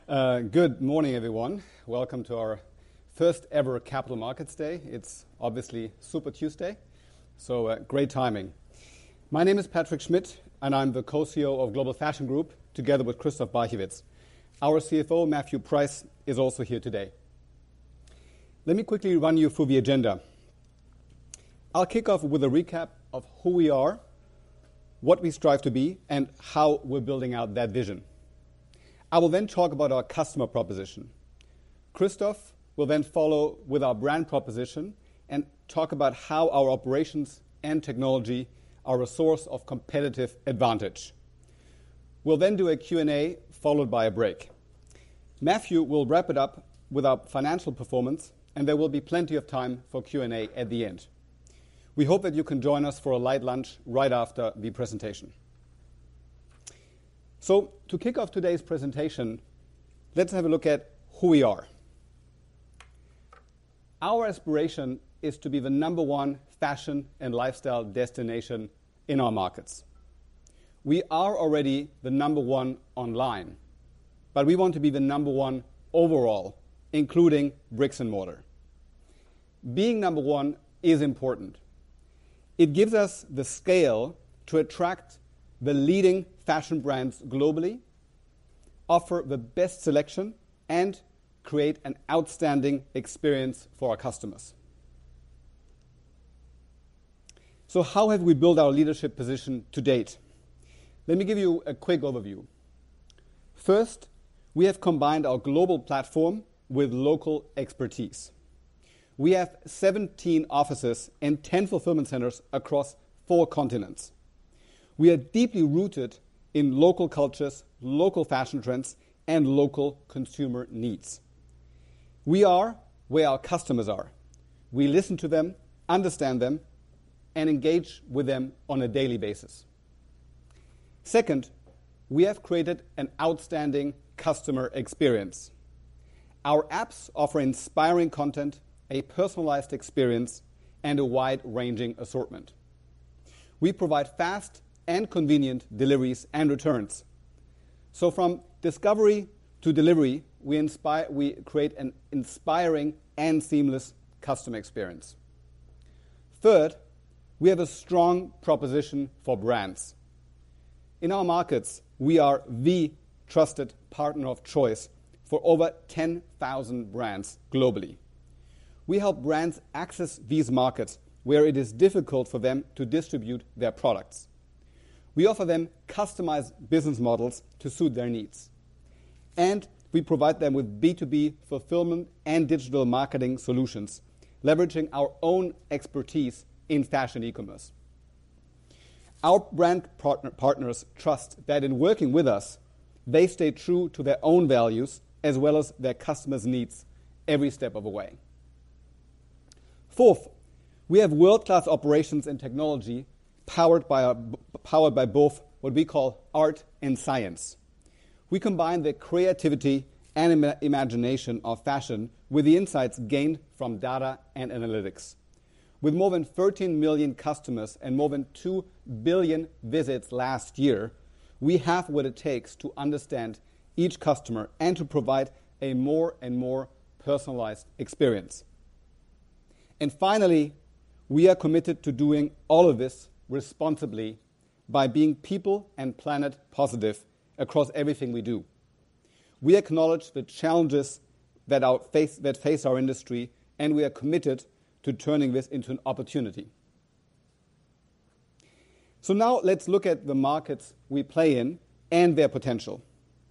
Good morning, everyone. Welcome to our first ever Capital Markets Day. It's obviously Super Tuesday, so great timing. My name is Patrick Schmidt, and I'm the co-CEO of Global Fashion Group, together with Christoph Barchewitz. Our CFO, Matthew Price, is also here today. Let me quickly run you through the agenda. I'll kick off with a recap of who we are, what we strive to be, and how we're building out that vision. I will then talk about our customer proposition. Christoph will then follow with our brand proposition and talk about how our operations and technology are a source of competitive advantage. We'll then do a Q&A followed by a break. Matthew will wrap it up with our financial performance, and there will be plenty of time for Q&A at the end. We hope that you can join us for a light lunch right after the presentation. So, to kick off today's presentation, let's have a look at who we are. Our aspiration is to be the number one fashion and lifestyle destination in our markets. We are already the number one online, but we want to be the number one overall, including bricks and mortar. Being number one is important. It gives us the scale to attract the leading fashion brands globally, offer the best selection, and create an outstanding experience for our customers. So how have we built our leadership position to date? Let me give you a quick overview. First, we have combined our global platform with local expertise. We have 17 offices and 10 fulfillment centers across 4 continents. We are deeply rooted in local cultures, local fashion trends, and local consumer needs. We are where our customers are. We listen to them, understand them, and engage with them on a daily basis. Second, we have created an outstanding customer experience. Our apps offer inspiring content, a personalized experience, and a wide-ranging assortment. We provide fast and convenient deliveries and returns. So from discovery to delivery, we create an inspiring and seamless customer experience. Third, we have a strong proposition for brands. In our markets, we are the trusted partner of choice for over 10,000 brands globally. We help brands access these markets where it is difficult for them to distribute their products. We offer them customized business models to suit their needs. And we provide them with B2B fulfillment and digital marketing solutions, leveraging our own expertise in fashion e-commerce. Our brand partners trust that in working with us, they stay true to their own values as well as their customers' needs every step of the way. Fourth, we have world-class operations and technology powered by both what we call art and science. We combine the creativity and imagination of fashion with the insights gained from data and analytics. With more than 13 million customers and more than 2 billion visits last year, we have what it takes to understand each customer and to provide a more and more personalized experience. And finally, we are committed to doing all of this responsibly by being people and planet positive across everything we do. We acknowledge the challenges that face our industry, and we are committed to turning this into an opportunity. So now let's look at the markets we play in and their potential.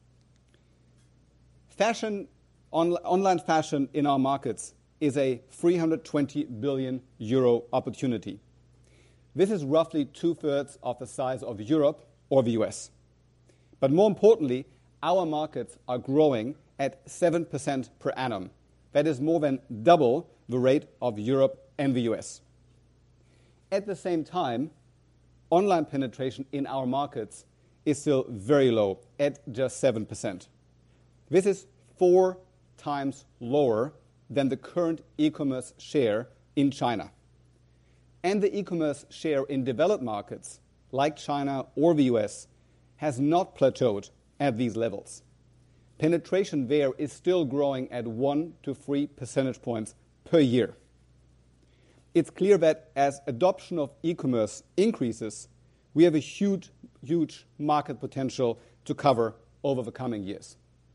Online fashion in our markets is a 320 billion euro opportunity. This is roughly 2/3 of the size of Europe or the US. But more importantly, our markets are growing at 7% per annum. That is more than double the rate of Europe and the US. At the same time, online penetration in our markets is still very low at just 7%. This is 4 times lower than the current e-commerce share in China. And the e-commerce share in developed markets like China or the US has not plateaued at these levels. penetration there is still growing at 1 to 3 percentage points per year. It's clear that as adoption of e-commerce increases, we have a huge market potential to cover over the coming years.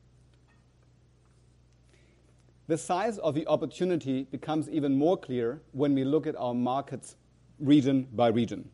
The size of the opportunity becomes even more clear when we look at our markets region by region.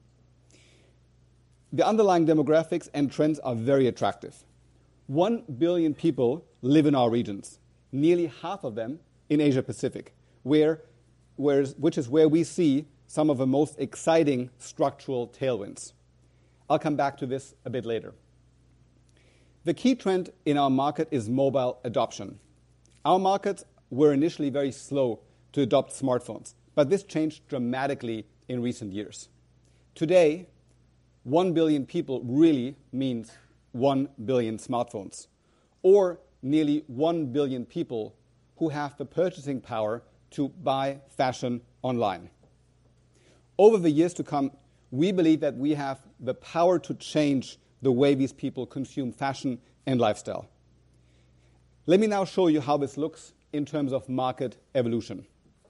The underlying demographics and trends are very attractive. 1 billion people live in our regions, nearly half of them in Asia Pacific, which is where we see some of the most exciting structural tailwinds. I'll come back to this a bit later. The key trend in our market is mobile adoption. Our markets were initially very slow to adopt smartphones, but this changed dramatically in recent years. Today, 1 billion people really means 1 billion smartphones, or nearly 1 billion people who have the purchasing power to buy fashion online. Over the years to come, we believe that we have the power to change the way these people consume fashion and lifestyle. Let me now show you how this looks in terms of market evolution.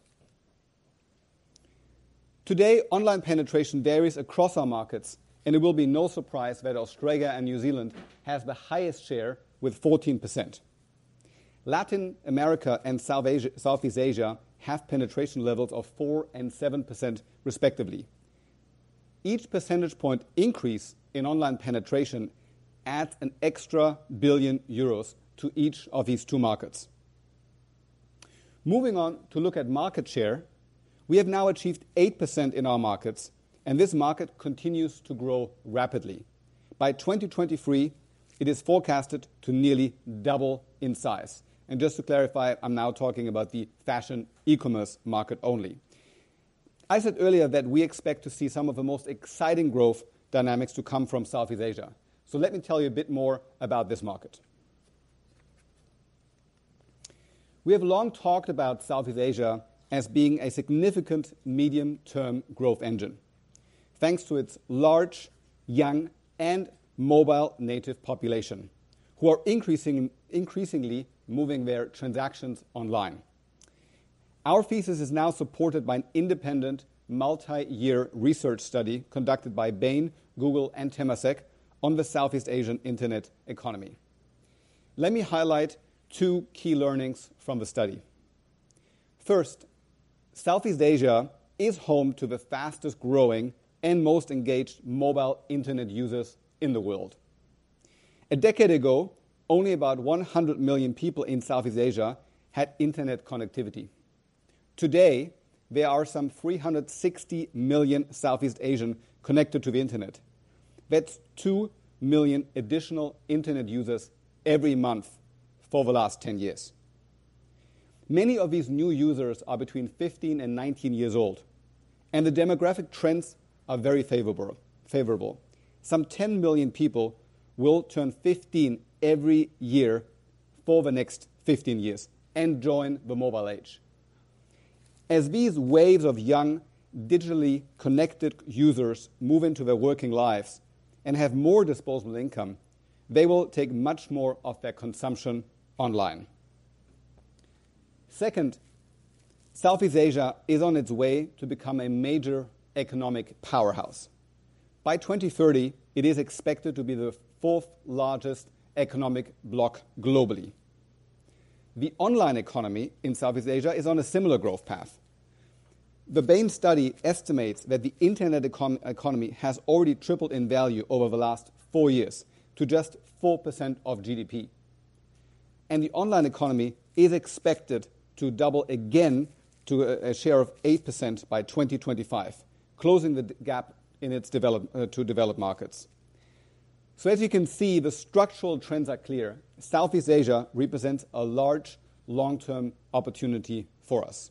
Today, online penetration varies across our markets, and it will be no surprise that Australia and New Zealand has the highest share with 14%. Latin America and Southeast Asia have penetration levels of 4 and 7% respectively. Each percentage point increase in online penetration adds an extra billion euros to each of these two markets. Moving on to look at market share, we have now achieved 8% in our markets, and this market continues to grow rapidly. By 2023, it is forecasted to nearly double in size. And just to clarify, I'm now talking about the fashion e-commerce market only. I said earlier that we expect to see some of the most exciting growth dynamics to come from Southeast Asia. So let me tell you a bit more about this market. We have long talked about Southeast Asia as being a significant medium-term growth engine, thanks to its large, young, and mobile native population, who are increasingly moving their transactions online. Our thesis is now supported by an independent, multi-year research study conducted by Bain, Google, and Temasek on the Southeast Asian internet economy. Let me highlight two key learnings from the study. First, Southeast Asia is home to the fastest growing and most engaged mobile internet users in the world. A decade ago, only about 100 million people in Southeast Asia had internet connectivity. Today, there are some 360 million Southeast Asians connected to the internet. That's 2 million additional internet users every month for the last 10 years. Many of these new users are between 15 and 19 years old, and the demographic trends are very favorable. Some 10 million people will turn 15 every year for the next 15 years and join the mobile age. As these waves of young, digitally connected users move into their working lives and have more disposable income, they will take much more of their consumption online. Second, Southeast Asia is on its way to become a major economic powerhouse. By 2030, it is expected to be the fourth largest economic bloc globally. The online economy in Southeast Asia is on a similar growth path. The Bain study estimates that the internet economy has already tripled in value over the last 4 years to just 4% of GDP. And the online economy is expected to double again to a share of 8% by 2025, closing the gap in its developed markets. So as you can see, the structural trends are clear. Southeast Asia represents a large long-term opportunity for us.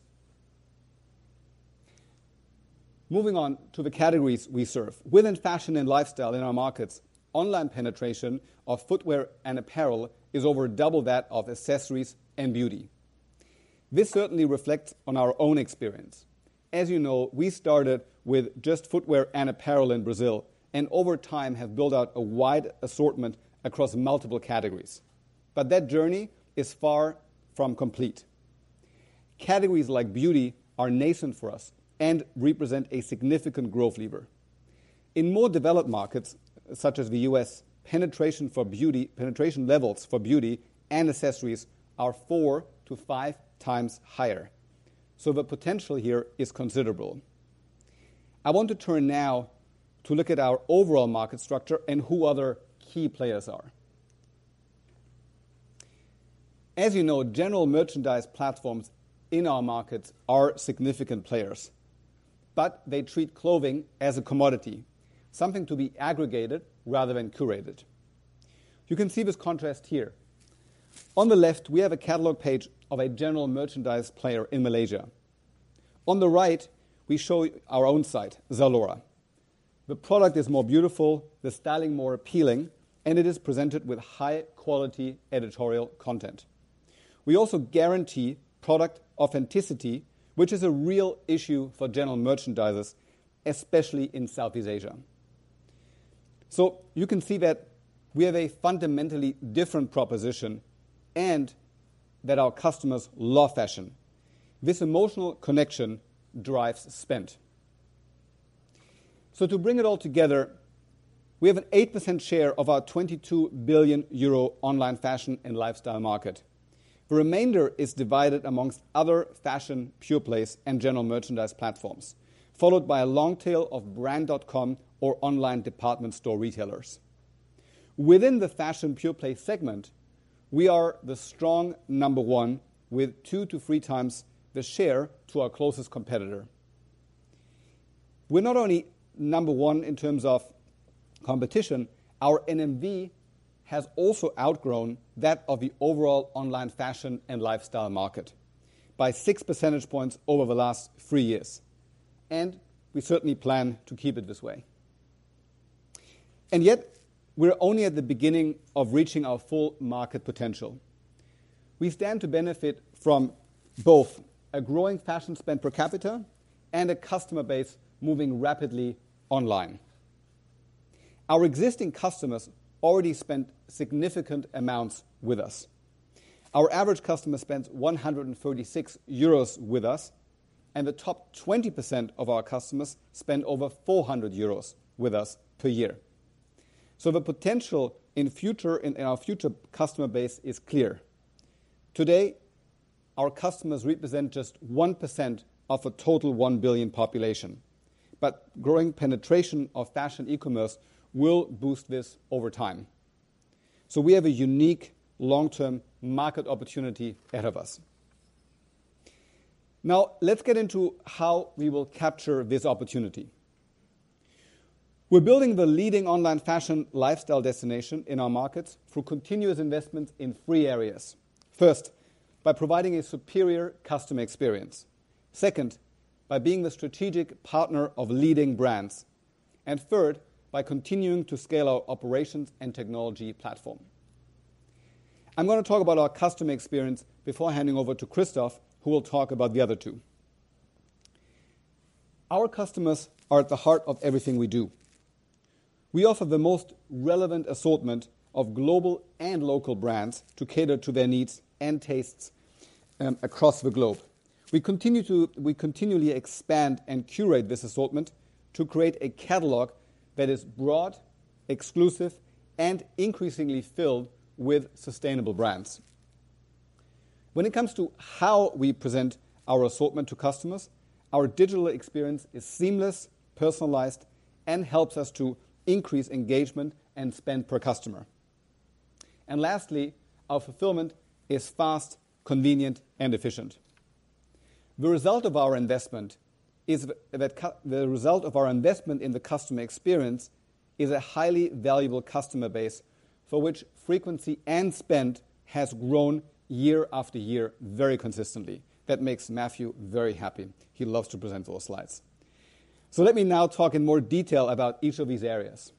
Moving on to the categories we serve. Within fashion and lifestyle in our markets, online penetration of footwear and apparel is over double that of accessories and beauty. This certainly reflects on our own experience. As you know, we started with just footwear and apparel in Brazil, and over time have built out a wide assortment across multiple categories. but that journey is far from complete. Categories like beauty are nascent for us and represent a significant growth lever. In more developed markets, such as the US, penetration levels for beauty and accessories are 4 to 5 times higher. So the potential here is considerable. I want to turn now to look at our overall market structure and who other key players are. As you know, general merchandise platforms in our markets are significant players, but they treat clothing as a commodity, something to be aggregated rather than curated. You can see this contrast here. On the left, we have a catalog page of a general merchandise player in Malaysia. On the right, we show our own site, Zalora. The product is more beautiful, the styling more appealing, and it is presented with high-quality editorial content. We also guarantee product authenticity, which is a real issue for general merchandisers, especially in Southeast Asia. So you can see that we have a fundamentally different proposition and that our customers love fashion. This emotional connection drives spend. So to bring it all together, we have an 8% share of our 22 billion euro online fashion and lifestyle market. The remainder is divided amongst other fashion pure plays and general merchandise platforms, followed by a long tail of brand.com or online department store retailers. Within the fashion pure play segment, we are the strong number one with 2 to 3 times the share to our closest competitor. We're not only number one in terms of competition, our NMV has also outgrown that of the overall online fashion and lifestyle market by 6 percentage points over the last 3 years. And we certainly plan to keep it this way. And yet, we're only at the beginning of reaching our full market potential. We stand to benefit from both a growing fashion spend per capita and a customer base moving rapidly online. Our existing customers already spent significant amounts with us. Our average customer spends 136 euros with us, and the top 20% of our customers spend over 400 euros with us per year. So the potential in our future customer base is clear. Today, our customers represent just 1% of a total 1 billion population. But growing penetration of fashion e-commerce will boost this over time. So we have a unique long-term market opportunity ahead of us. Now, let's get into how we will capture this opportunity. We're building the leading online fashion lifestyle destination in our markets through continuous investments in 3 areas. First, by providing a superior customer experience. Second, by being the strategic partner of leading brands. And third, by continuing to scale our operations and technology platform. I'm going to talk about our customer experience before handing over to Christoph, who will talk about the other 2. Our customers are at the heart of everything we do. We offer the most relevant assortment of global and local brands to cater to their needs and tastes across the globe. We continually expand and curate this assortment to create a catalog that is broad, exclusive, and increasingly filled with sustainable brands. When it comes to how we present our assortment to customers, our digital experience is seamless, personalized, and helps us to increase engagement and spend per customer. And lastly, our fulfillment is fast, convenient, and efficient. The result of our investment in the customer experience is a highly valuable customer base for which frequency and spend has grown year after year very consistently. That makes Matthew very happy. He loves to present those slides. So let me now talk in more detail about each of these areas.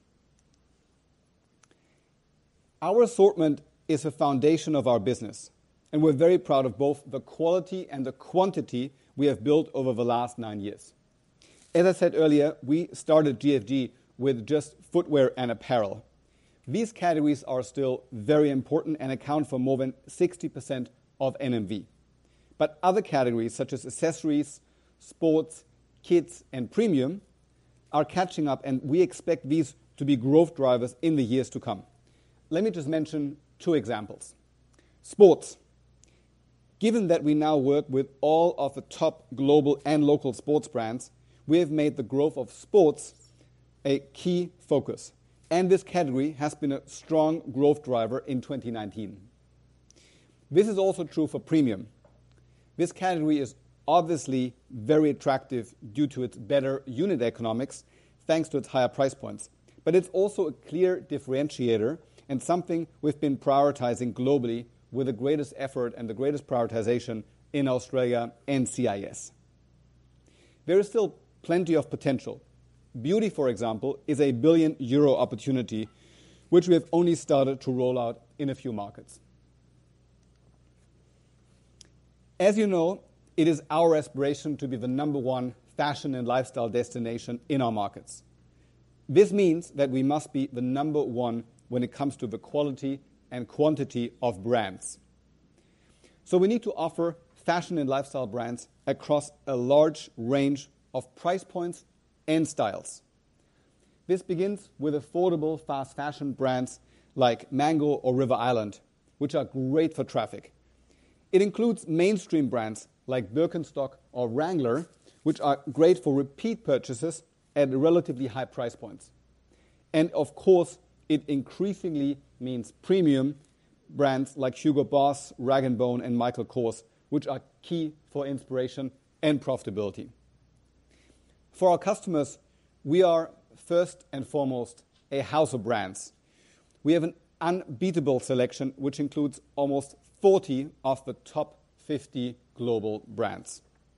Our assortment is the foundation of our business, and we're very proud of both the quality and the quantity we have built over the last 9 years. As I said earlier, we started GFG with just footwear and apparel. these categories are still very important and account for more than 60% of NMV. But other categories such as accessories, sports, kids, and premium are catching up, and we expect these to be growth drivers in the years to come. Let me just mention 2 examples. Sports. Given that we now work with all of the top global and local sports brands, we have made the growth of sports a key focus. And this category has been a strong growth driver in 2019. This is also true for premium. This category is obviously very attractive due to its better unit economics, thanks to its higher price points. But it's also a clear differentiator and something we've been prioritizing globally with the greatest effort and the greatest prioritization in Australia and CIS. There is still plenty of potential. Beauty, for example, is a €1 billion opportunity, which we have only started to roll out in a few markets. As you know, it is our aspiration to be the #1 fashion and lifestyle destination in our markets. This means that we must be the #1 when it comes to the quality and quantity of brands. So we need to offer fashion and lifestyle brands across a large range of price points and styles. This begins with affordable fast fashion brands like Mango or River Island, which are great for traffic. It includes mainstream brands like Birkenstock or Wrangler, which are great for repeat purchases at relatively high price points. And of course, it increasingly means premium brands like Hugo Boss, Rag & Bone, and Michael Kors, which are key for inspiration and profitability. For our customers, we are first and foremost a house of brands. We have an unbeatable selection, which includes almost 40 of the top 50 global brands.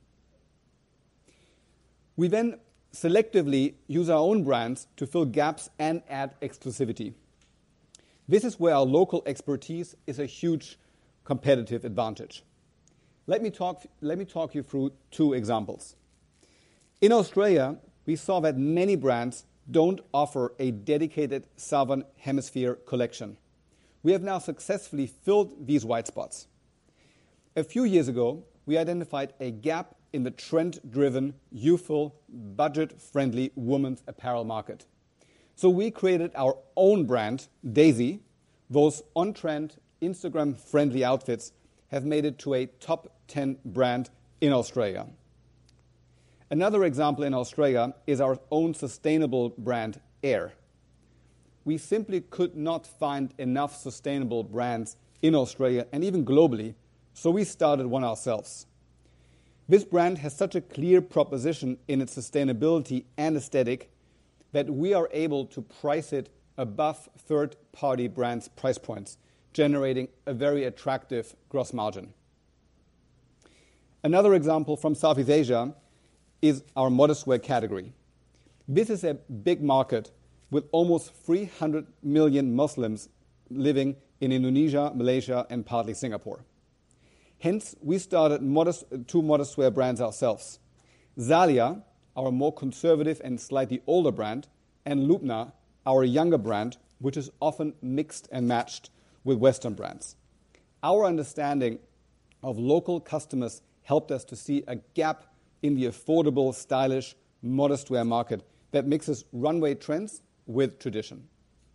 We then selectively use our own brands to fill gaps and add exclusivity. This is where our local expertise is a huge competitive advantage. Let me talk you through 2 examples. In Australia, we saw that many brands don't offer a dedicated Southern Hemisphere collection. We have now successfully filled these white spots. A few years ago, we identified a gap in the trend-driven, youthful, budget-friendly women's apparel market. So we created our own brand, Daisy. Those on-trend, Instagram-friendly outfits have made it to a top 10 brand in Australia. Another example in Australia is our own sustainable brand, Air. We simply could not find enough sustainable brands in Australia and even globally, so we started one ourselves. This brand has such a clear proposition in its sustainability and aesthetic that we are able to price it above third-party brands' price points, generating a very attractive gross margin. Another example from Southeast Asia is our modest wear category. This is a big market with almost 300 million Muslims living in Indonesia, Malaysia, and partly Singapore. Hence, we started 2 modest wear brands ourselves. Zalia, our more conservative and slightly older brand, and Lubna, our younger brand, which is often mixed and matched with Western brands. Our understanding of local customers helped us to see a gap in the affordable, stylish, modest wear market that mixes runway trends with tradition.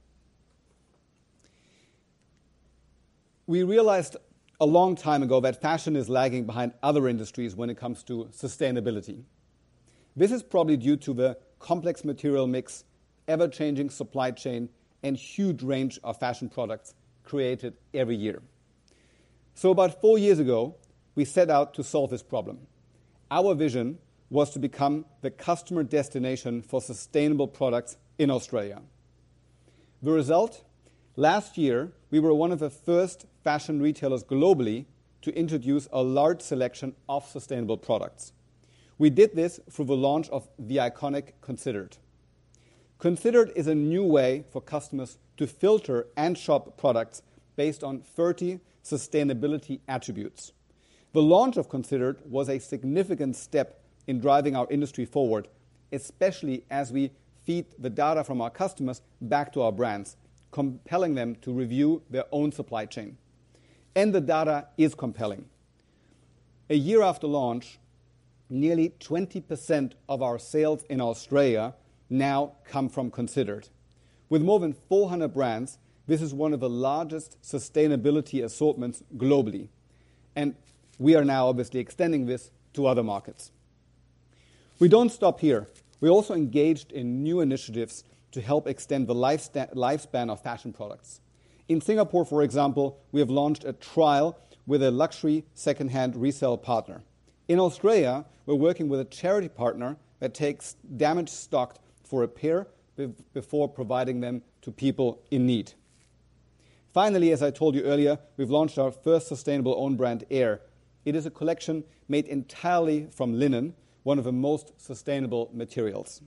We realized a long time ago that fashion is lagging behind other industries when it comes to sustainability. This is probably due to the complex material mix, ever-changing supply chain, and huge range of fashion products created every year. So about 4 years ago, we set out to solve this problem. Our vision was to become the customer destination for sustainable products in Australia. The result? Last year, we were one of the first fashion retailers globally to introduce a large selection of sustainable products. We did this through the launch of the iconic Considered. Considered is a new way for customers to filter and shop products based on 30 sustainability attributes. The launch of Considered was a significant step in driving our industry forward, especially as we feed the data from our customers back to our brands, compelling them to review their own supply chain. And the data is compelling. A year after launch, nearly 20% of our sales in Australia now come from Considered. With more than 400 brands, this is one of the largest sustainability assortments globally. And we are now obviously extending this to other markets. We don't stop here. We're also engaged in new initiatives to help extend the lifespan of fashion products. In Singapore, for example, we have launched a trial with a luxury second-hand resale partner. In Australia, we're working with a charity partner that takes damaged stock for repair before providing them to people in need. Finally, as I told you earlier, we've launched our first sustainable own brand, Air. It is a collection made entirely from linen, one of the most sustainable materials.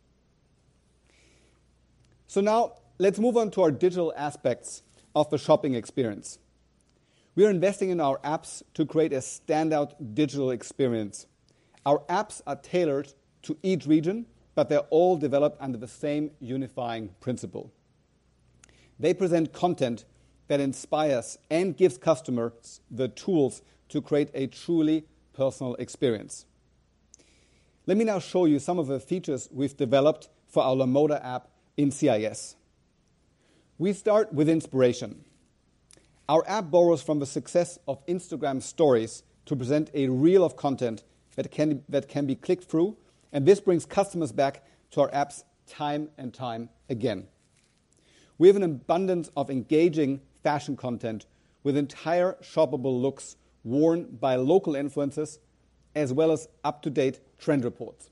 So now, let's move on to our digital aspects of the shopping experience. We are investing in our apps to create a standout digital experience. Our apps are tailored to each region, but they're all developed under the same unifying principle. They present content that inspires and gives customers the tools to create a truly personal experience. Let me now show you some of the features we've developed for our Lamoda app in CIS. We start with inspiration. Our app borrows from the success of Instagram stories to present a reel of content that can be clicked through, and this brings customers back to our apps time and time again. We have an abundance of engaging fashion content with entire shoppable looks worn by local influencers, as well as up-to-date trend reports.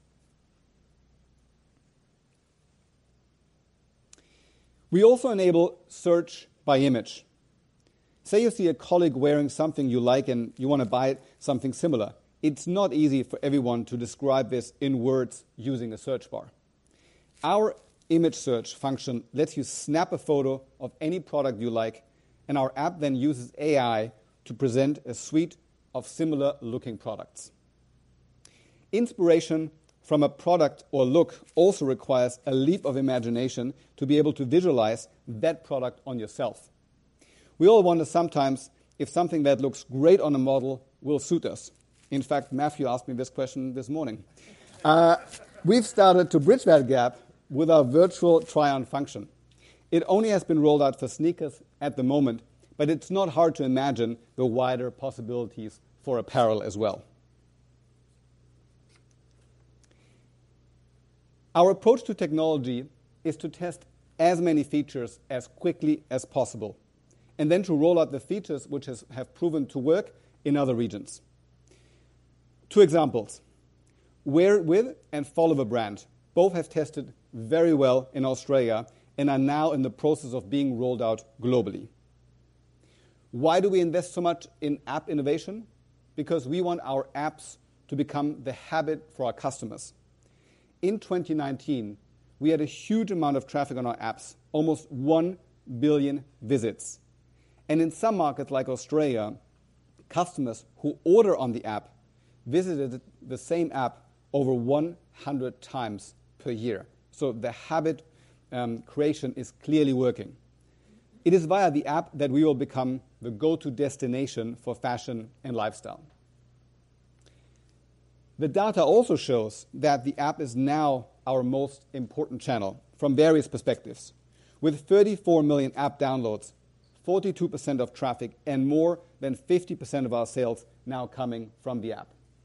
We also enable search by image. Say you see a colleague wearing something you like and you want to buy something similar. It's not easy for everyone to describe this in words using a search bar. Our image search function lets you snap a photo of any product you like, and our app then uses AI to present a suite of similar-looking products. Inspiration from a product or look also requires a leap of imagination to be able to visualize that product on yourself. We all wonder sometimes if something that looks great on a model will suit us. In fact, Matthew asked me this question this morning. We've started to bridge that gap with our virtual try-on function. It only has been rolled out for sneakers at the moment, but it's not hard to imagine the wider possibilities for apparel as well. Our approach to technology is to test as many features as quickly as possible, and then to roll out the features which have proven to work in other regions. 2 examples. Wear with and follow the brand. Both have tested very well in Australia and are now in the process of being rolled out globally. Why do we invest so much in app innovation? Because we want our apps to become the habit for our customers. In 2019, we had a huge amount of traffic on our apps, almost 1 billion visits. And in some markets like Australia, customers who order on the app visited the same app over 100 times per year. So the habit creation is clearly working. It is via the app that we will become the go-to destination for fashion and lifestyle. The data also shows that the app is now our most important channel from various perspectives. With 34 million app downloads, 42% of traffic, and more than 50% of our sales now coming from the app.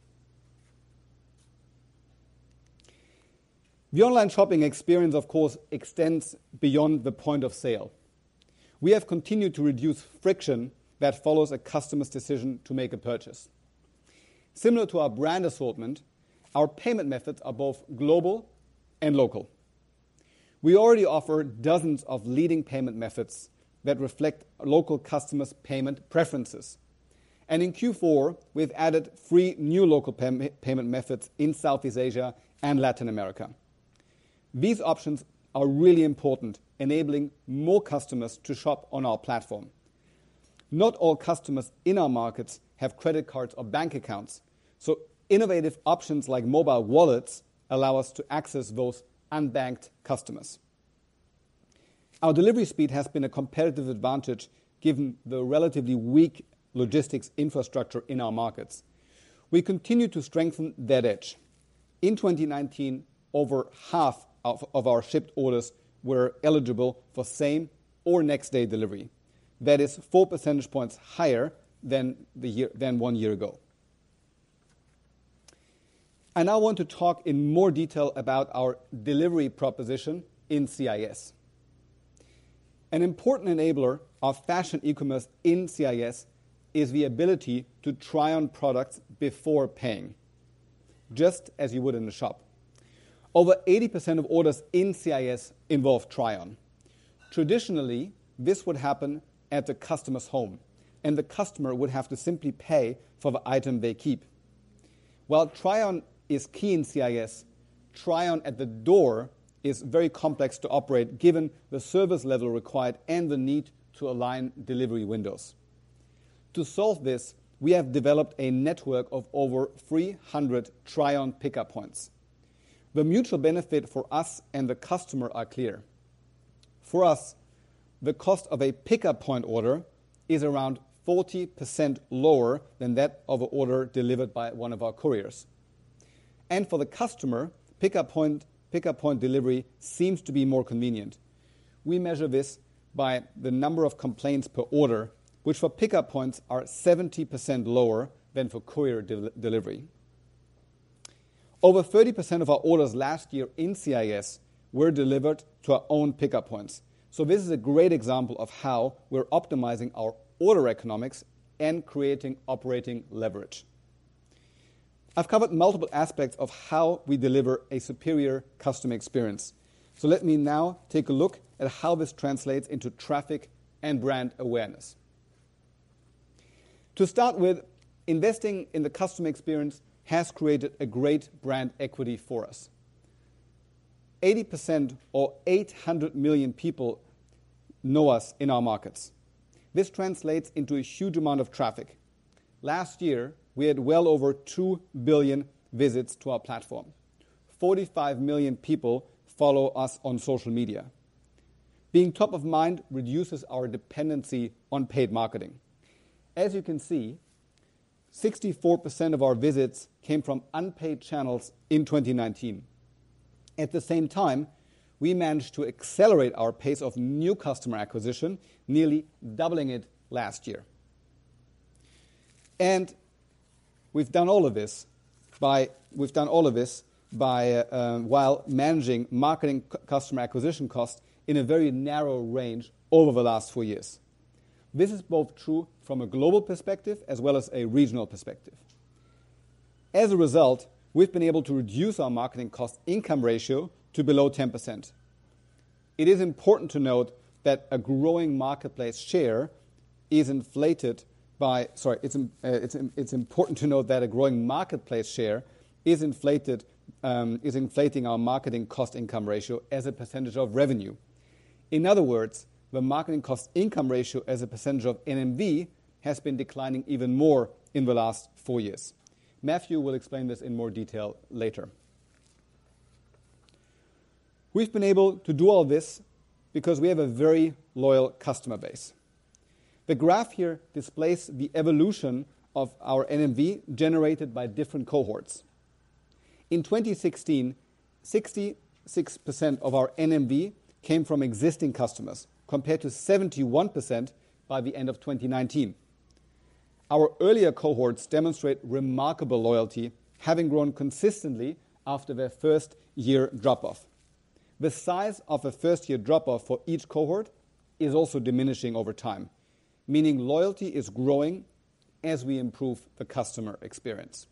The online shopping experience, of course, extends beyond the point of sale. We have continued to reduce friction that follows a customer's decision to make a purchase. Similar to our brand assortment, our payment methods are both global and local. We already offer dozens of leading payment methods that reflect local customers' payment preferences. And in Q4, we've added 3 new local payment methods in Southeast Asia and Latin America. These options are really important, enabling more customers to shop on our platform. Not all customers in our markets have credit cards or bank accounts, so innovative options like mobile wallets allow us to access those unbanked customers. Our delivery speed has been a competitive advantage given the relatively weak logistics infrastructure in our markets. We continue to strengthen that edge. In 2019, over half of our shipped orders were eligible for same or next day delivery. That is 4 percentage points higher than 1 year ago. I now want to talk in more detail about our delivery proposition in CIS. An important enabler of fashion e-commerce in CIS is the ability to try on products before paying, just as you would in a shop. Over 80% of orders in CIS involve try-on. Traditionally, this would happen at the customer's home, and the customer would have to simply pay for the item they keep. While try-on is key in CIS, try-on at the door is very complex to operate given the service level required and the need to align delivery windows. To solve this, we have developed a network of over 300 try-on pickup points. The mutual benefit for us and the customer are clear. For us, the cost of a pickup point order is around 40% lower than that of an order delivered by one of our couriers. And for the customer, pickup point delivery seems to be more convenient. We measure this by the number of complaints per order, which for pickup points are 70% lower than for courier delivery. Over 30% of our orders last year in CIS were delivered to our own pickup points. So this is a great example of how we're optimizing our order economics and creating operating leverage. I've covered multiple aspects of how we deliver a superior customer experience. So let me now take a look at how this translates into traffic and brand awareness. To start with, investing in the customer experience has created a great brand equity for us. 80% or 800 million people know us in our markets. This translates into a huge amount of traffic. Last year, we had well over 2 billion visits to our platform. 45 million people follow us on social media. Being top of mind reduces our dependency on paid marketing. As you can see, 64% of our visits came from unpaid channels in 2019. At the same time, we managed to accelerate our pace of new customer acquisition, nearly doubling it last year. And we've done all of this while managing marketing customer acquisition costs in a very narrow range over the last 4 years. This is both true from a global perspective as well as a regional perspective. As a result, we've been able to reduce our marketing cost-income ratio to below 10%. It is important to note that a growing marketplace share is inflated by, it's important to note that a growing marketplace share is inflating our marketing cost-income ratio as a percentage of revenue. In other words, the marketing cost-income ratio as a percentage of NMV has been declining even more in the last 4 years. Matthew will explain this in more detail later. We've been able to do all this because we have a very loyal customer base. The graph here displays the evolution of our NMV generated by different cohorts. In 2016, 66% of our NMV came from existing customers, compared to 71% by the end of 2019. Our earlier cohorts demonstrate remarkable loyalty, having grown consistently after their first year drop-off. The size of a first-year drop-off for each cohort is also diminishing over time, meaning loyalty is growing as we improve the customer experience.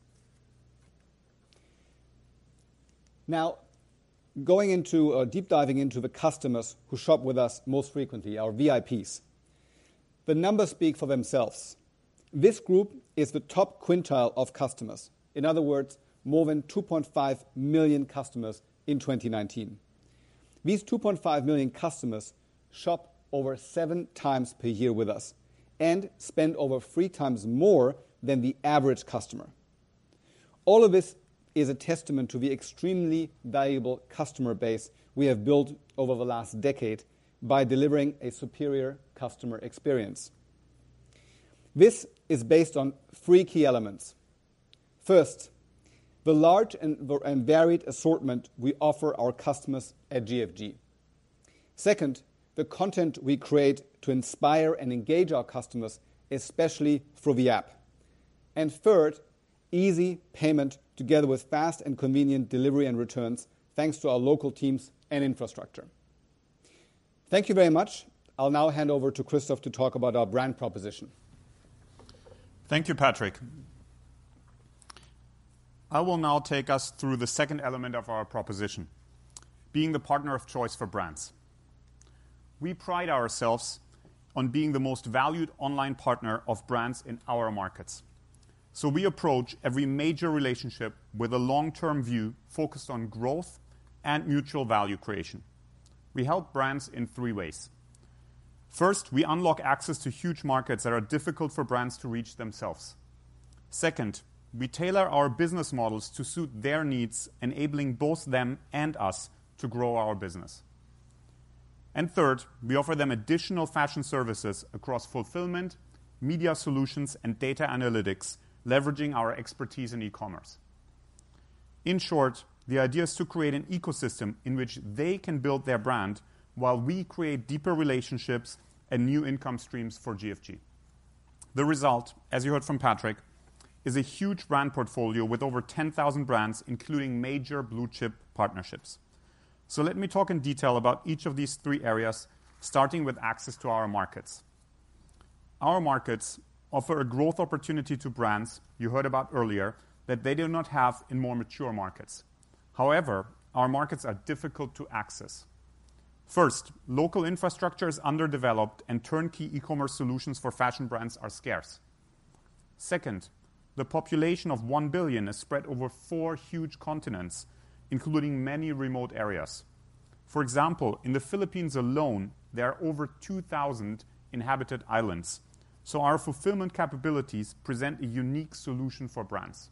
Now, deep diving into the customers who shop with us most frequently, our VIPs. The numbers speak for themselves. This group is the top quintile of customers. In other words, more than 2.5 million customers in 2019. These 2.5 million customers shop over 7 times per year with us and spend over 3 times more than the average customer. All of this is a testament to the extremely valuable customer base we have built over the last decade, by delivering a superior customer experience. This is based on 3 key elements. First, the large and varied assortment we offer our customers at GFG. Second, the content we create to inspire and engage our customers, especially through the app. And third, easy payment together with fast and convenient delivery and returns, thanks to our local teams and infrastructure. Thank you very much. I'll now hand over to Christoph to talk about our brand proposition. Thank you, Patrick. I will now take us through the second element of our proposition, being the partner of choice for brands. We pride ourselves on being the most valued online partner of brands in our markets. So we approach every major relationship with a long-term view focused on growth and mutual value creation. We help brands in 3 ways. First, we unlock access to huge markets that are difficult for brands to reach themselves. Second, we tailor our business models to suit their needs, enabling both them and us to grow our business. And third, we offer them additional fashion services across fulfillment, media solutions, and data analytics, leveraging our expertise in e-commerce. In short, the idea is to create an ecosystem in which they can build their brand while we create deeper relationships and new income streams for GFG. The result, as you heard from Patrick, is a huge brand portfolio with over 10,000 brands, including major blue-chip partnerships. So let me talk in detail about each of these 3 areas, starting with access to our markets. Our markets offer a growth opportunity to brands you heard about earlier that they do not have in more mature markets. However, our markets are difficult to access. First, local infrastructure is underdeveloped and turnkey e-commerce solutions for fashion brands are scarce. Second, the population of 1 billion is spread over 4 huge continents, including many remote areas. For example, in the Philippines alone, there are over 2,000 inhabited islands. So our fulfillment capabilities present a unique solution for brands.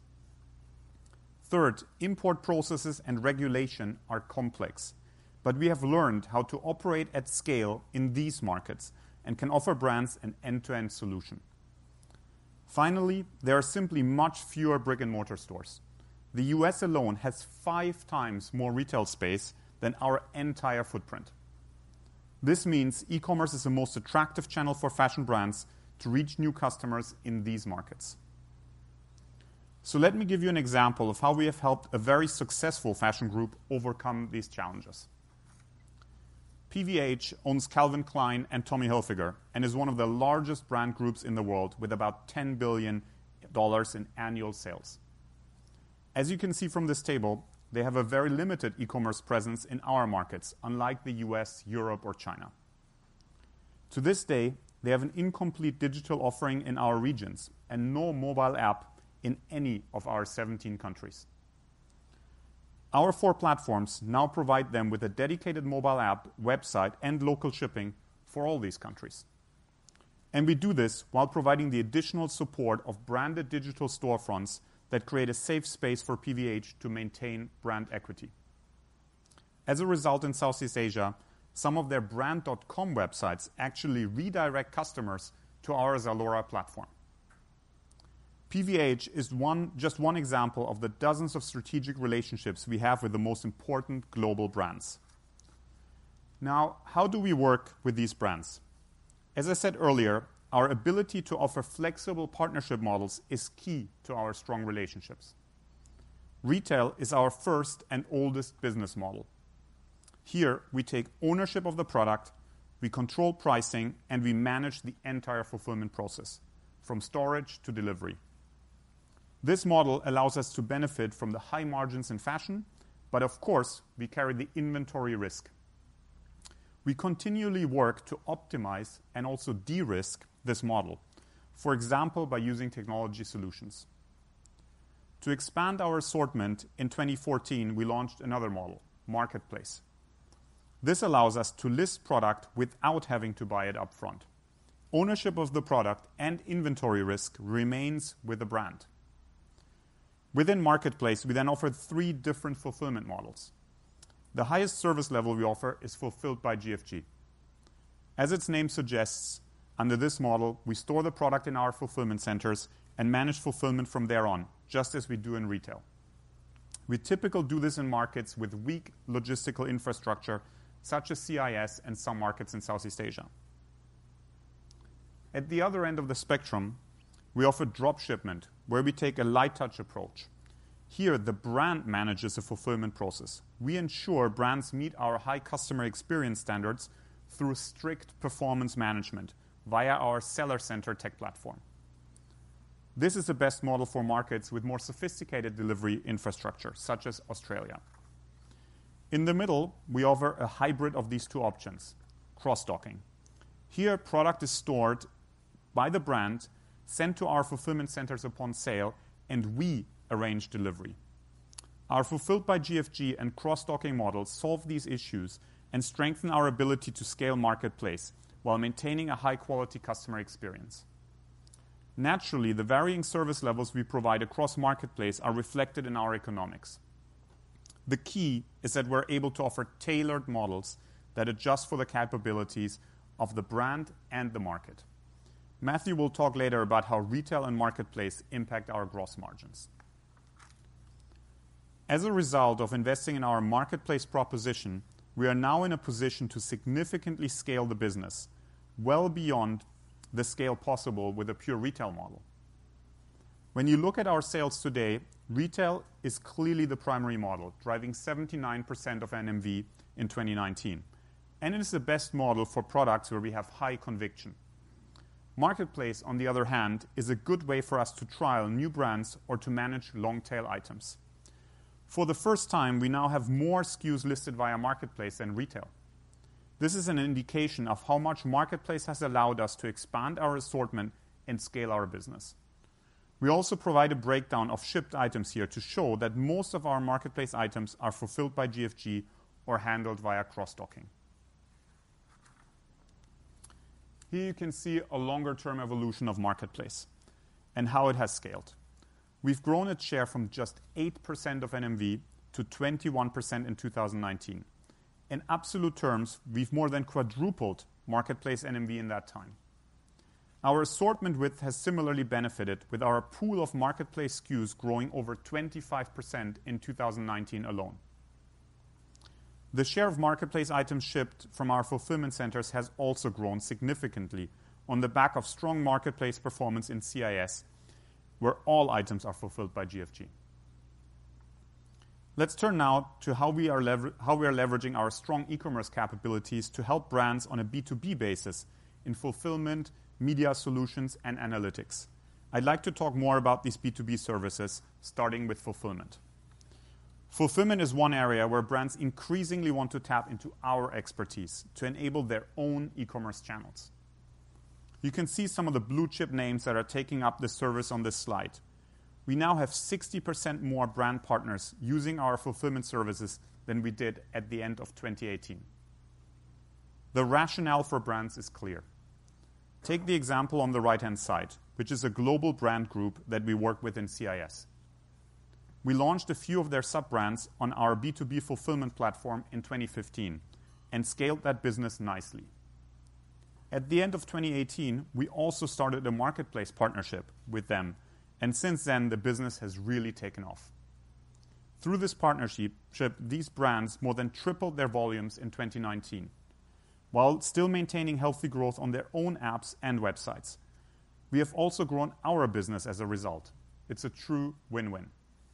Third, import processes and regulation are complex, but we have learned how to operate at scale in these markets and can offer brands an end-to-end solution. Finally, there are simply much fewer brick-and-mortar stores. The US alone has 5 times more retail space than our entire footprint. This means e-commerce is the most attractive channel for fashion brands to reach new customers in these markets. So let me give you an example of how we have helped a very successful fashion group overcome these challenges. PVH owns Calvin Klein and Tommy Hilfiger and is one of the largest brand groups in the world with about $10 billion in annual sales. As you can see from this table, they have a very limited e-commerce presence in our markets, unlike the US, Europe, or China. To this day, they have an incomplete digital offering in our regions and no mobile app in any of our 17 countries. Our 4 platforms now provide them with a dedicated mobile app, website, and local shipping for all these countries. And we do this while providing the additional support of branded digital storefronts that create a safe space for PVH to maintain brand equity. As a result, in Southeast Asia, some of their brand.com websites actually redirect customers to our Zalora platform. PVH is just one example of the dozens of strategic relationships we have with the most important global brands. Now, how do we work with these brands? As I said earlier, our ability to offer flexible partnership models is key to our strong relationships. Retail is our first and oldest business model. Here, we take ownership of the product, we control pricing, and we manage the entire fulfillment process, from storage to delivery. This model allows us to benefit from the high margins in fashion, but of course, we carry the inventory risk. We continually work to optimize and also de-risk this model, for example, by using technology solutions. To expand our assortment, in 2014, we launched another model, Marketplace. This allows us to list product without having to buy it up front. Ownership of the product and inventory risk remains with the brand. Within Marketplace, we then offer 3 different fulfillment models. The highest service level we offer is fulfilled by GFG. As its name suggests, under this model, we store the product in our fulfillment centers and manage fulfillment from there on, just as we do in retail. We typically do this in markets with weak logistical infrastructure, such as CIS and some markets in Southeast Asia. At the other end of the spectrum, we offer drop shipment, where we take a light touch approach. Here, the brand manages the fulfillment process. We ensure brands meet our high customer experience standards through strict performance management via our seller center tech platform. This is the best model for markets with more sophisticated delivery infrastructure, such as Australia. In the middle, we offer a hybrid of these two options, cross-docking. Here, product is stored by the brand, sent to our fulfillment centers upon sale, and we arrange delivery. Our Fulfilled by GFG and cross-docking models solve these issues and strengthen our ability to scale marketplace while maintaining a high-quality customer experience. Naturally, the varying service levels we provide across marketplace are reflected in our economics. The key is that we're able to offer tailored models that adjust for the capabilities of the brand and the market. Matthew will talk later about how retail and marketplace impact our gross margins. As a result of investing in our marketplace proposition, we are now in a position to significantly scale the business, well beyond the scale possible with a pure retail model. When you look at our sales today, retail is clearly the primary model, driving 79% of NMV in 2019. And it is the best model for products where we have high conviction. Marketplace, on the other hand, is a good way for us to trial new brands or to manage long-tail items. For the first time, we now have more SKUs listed via Marketplace than retail. This is an indication of how much Marketplace has allowed us to expand our assortment and scale our business. We also provide a breakdown of shipped items here to show that most of our Marketplace items are fulfilled by GFG or handled via cross-docking. Here you can see a longer-term evolution of Marketplace and how it has scaled. We've grown its share from just 8% of NMV to 21% in 2019. In absolute terms, we've more than quadrupled Marketplace NMV in that time. Our assortment width has similarly benefited, with our pool of Marketplace SKUs growing over 25% in 2019 alone. The share of Marketplace items shipped from our fulfillment centers has also grown significantly on the back of strong Marketplace performance in CIS, where all items are fulfilled by GFG. Let's turn now to how we are leveraging our strong e-commerce capabilities to help brands on a B2B basis in fulfillment, media solutions, and analytics. I'd like to talk more about these B2B services, starting with fulfillment. Fulfillment is one area where brands increasingly want to tap into our expertise to enable their own e-commerce channels. You can see some of the blue-chip names that are taking up this service on this slide. We now have 60% more brand partners using our fulfillment services than we did at the end of 2018. The rationale for brands is clear. Take the example on the right-hand side, which is a global brand group that we work with in CIS. We launched a few of their sub-brands on our B2B fulfillment platform in 2015 and scaled that business nicely. At the end of 2018, we also started a marketplace partnership with them, and since then, the business has really taken off. Through this partnership, these brands more than tripled their volumes in 2019, while still maintaining healthy growth on their own apps and websites. We have also grown our business as a result. It's a true win-win.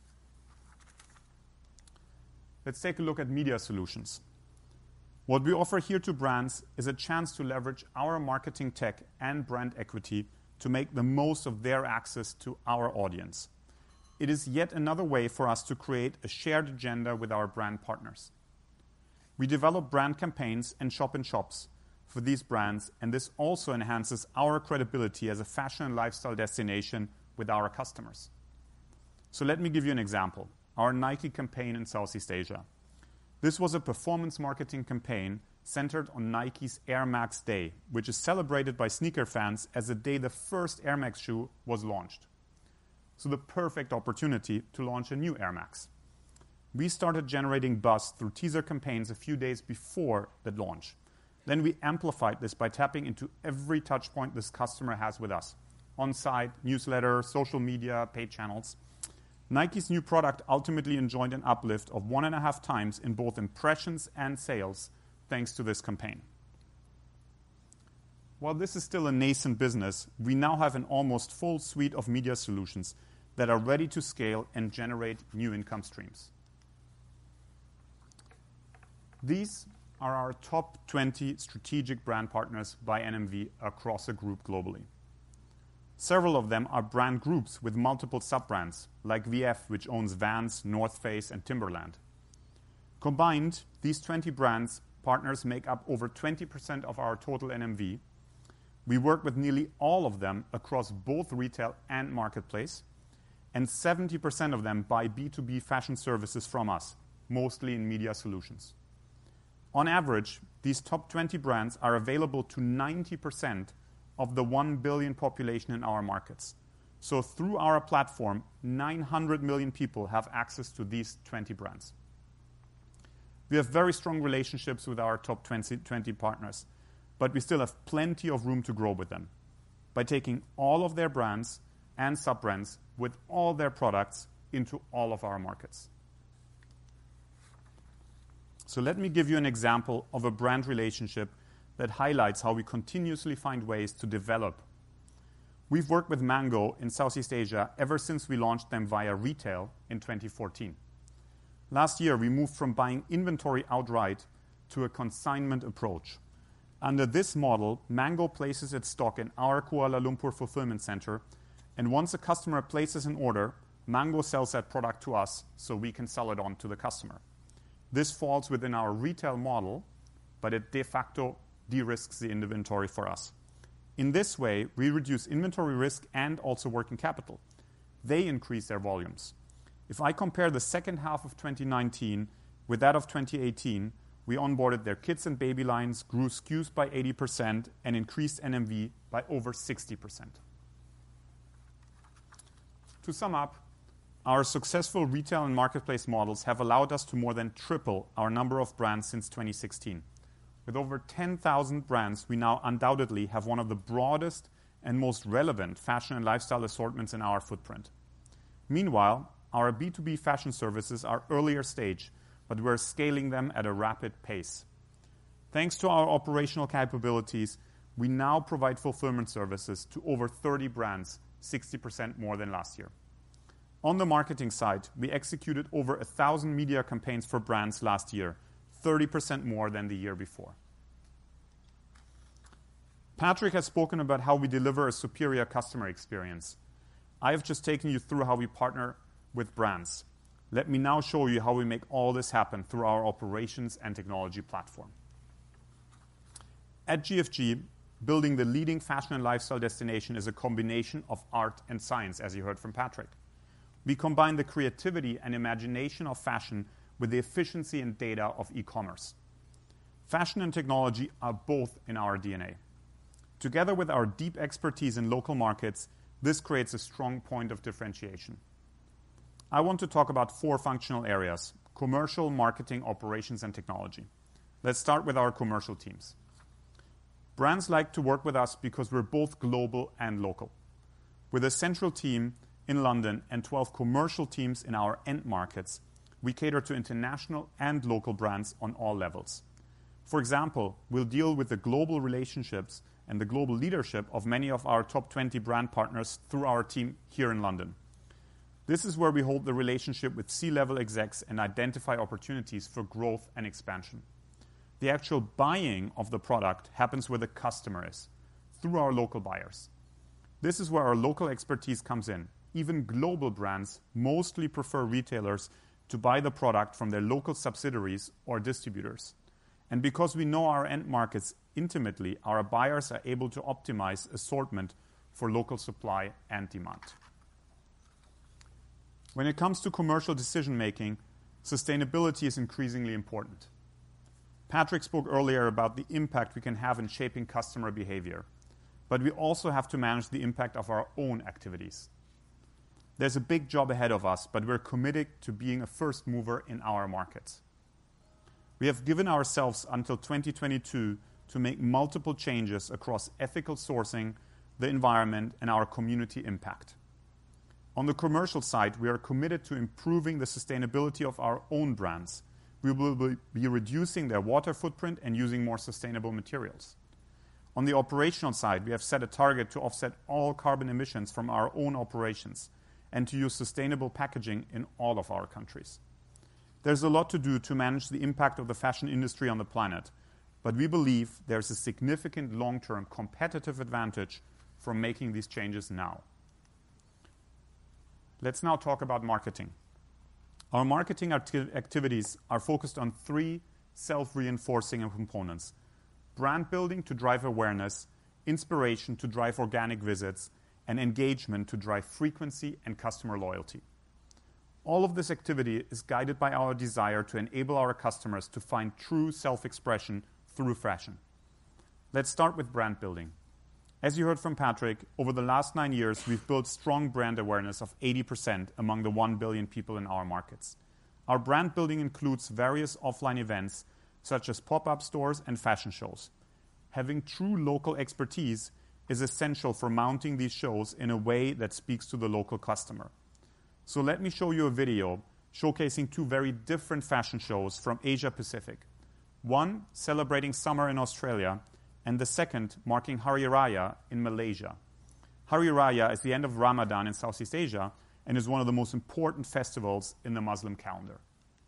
Let's take a look at media solutions. What we offer here to brands is a chance to leverage our marketing tech and brand equity to make the most of their access to our audience. It is yet another way for us to create a shared agenda with our brand partners. We develop brand campaigns and shop-in-shops for these brands, and this also enhances our credibility as a fashion and lifestyle destination with our customers. So let me give you an example. Our Nike campaign in Southeast Asia. This was a performance marketing campaign centered on Nike's Air Max Day, which is celebrated by sneaker fans as the day the first Air Max shoe was launched. So the perfect opportunity to launch a new Air Max. We started generating buzz through teaser campaigns a few days before the launch, Then we amplified this by tapping into every touch point this customer has with us: on-site, newsletter, social media, paid channels. Nike's new product ultimately enjoyed an uplift of 1.5 times in both impressions and sales thanks to this campaign. While this is still a nascent business, we now have an almost full suite of media solutions that are ready to scale and generate new income streams. These are our top 20 strategic brand partners by NMV across the group globally. Several of them are brand groups with multiple sub-brands, like VF, which owns Vans, North Face, and Timberland. Combined, these 20 brands partners make up over 20% of our total NMV. We work with nearly all of them across both retail and marketplace, and 70% of them buy B2B fashion services from us, mostly in media solutions. On average, these top 20 brands are available to 90% of the 1 billion population in our markets. So through our platform, 900 million people have access to these 20 brands. We have very strong relationships with our top 20 partners, but we still have plenty of room to grow with them by taking all of their brands and sub-brands with all their products into all of our markets. So let me give you an example of a brand relationship that highlights how we continuously find ways to develop. We've worked with Mango in Southeast Asia ever since we launched them via retail in 2014. Last year, we moved from buying inventory outright to a consignment approach. Under this model, Mango places its stock in our Kuala Lumpur fulfillment center, and once a customer places an order, Mango sells that product to us so we can sell it on to the customer. This falls within our retail model, but it de facto de-risks the inventory for us. In this way, we reduce inventory risk and also working capital. They increase their volumes. If I compare the second half of 2019 with that of 2018, we onboarded their kids and baby lines, grew SKUs by 80%, and increased NMV by over 60%. To sum up, our successful retail and marketplace models have allowed us to more than triple our number of brands since 2016. With over 10,000 brands, we now undoubtedly have one of the broadest and most relevant fashion and lifestyle assortments in our footprint. Meanwhile, our B2B fashion services are earlier stage, but we're scaling them at a rapid pace. Thanks to our operational capabilities, we now provide fulfillment services to over 30 brands, 60% more than last year. On the marketing side, we executed over 1,000 media campaigns for brands last year, 30% more than the year before. Patrick has spoken about how we deliver a superior customer experience. I have just taken you through how we partner with brands. Let me now show you how we make all this happen through our operations and technology platform. At GFG, building the leading fashion and lifestyle destination is a combination of art and science, as you heard from Patrick. We combine the creativity and imagination of fashion with the efficiency and data of e-commerce. Fashion and technology are both in our DNA. Together with our deep expertise in local markets, this creates a strong point of differentiation. I want to talk about 4 functional areas: commercial, marketing, operations, and technology. Let's start with our commercial teams. Brands like to work with us because we're both global and local. With a central team in London and 12 commercial teams in our end markets, we cater to international and local brands on all levels. For example, we'll deal with the global relationships and the global leadership of many of our top 20 brand partners through our team here in London. This is where we hold the relationship with C-level execs and identify opportunities for growth and expansion. The actual buying of the product happens where the customer is, through our local buyers. This is where our local expertise comes in. Even global brands mostly prefer retailers to buy the product from their local subsidiaries or distributors. And because we know our end markets intimately, our buyers are able to optimize assortment for local supply and demand. When it comes to commercial decision-making, sustainability is increasingly important. Patrick spoke earlier about the impact we can have in shaping customer behavior, but we also have to manage the impact of our own activities. There's a big job ahead of us, but we're committed to being a first mover in our markets. We have given ourselves until 2022 to make multiple changes across ethical sourcing, the environment, and our community impact. On the commercial side, we are committed to improving the sustainability of our own brands. We will be reducing their water footprint and using more sustainable materials. On the operational side, we have set a target to offset all carbon emissions from our own operations and to use sustainable packaging in all of our countries. There's a lot to do to manage the impact of the fashion industry on the planet, but we believe there's a significant long-term competitive advantage from making these changes now. Let's now talk about marketing. Our marketing activities are focused on 3 self-reinforcing components: brand building to drive awareness, inspiration to drive organic visits, and engagement to drive frequency and customer loyalty. All of this activity is guided by our desire to enable our customers to find true self-expression through fashion. Let's start with brand building. As you heard from Patrick, over the last 9 years, we've built strong brand awareness of 80% among the 1 billion people in our markets. Our brand building includes various offline events, such as pop-up stores and fashion shows. Having true local expertise is essential for mounting these shows in a way that speaks to the local customer. So let me show you a video showcasing 2 very different fashion shows from Asia Pacific. One celebrating summer in Australia, and the second marking Hari Raya in Malaysia. Hari Raya is the end of Ramadan in Southeast Asia and is one of the most important festivals in the Muslim calendar.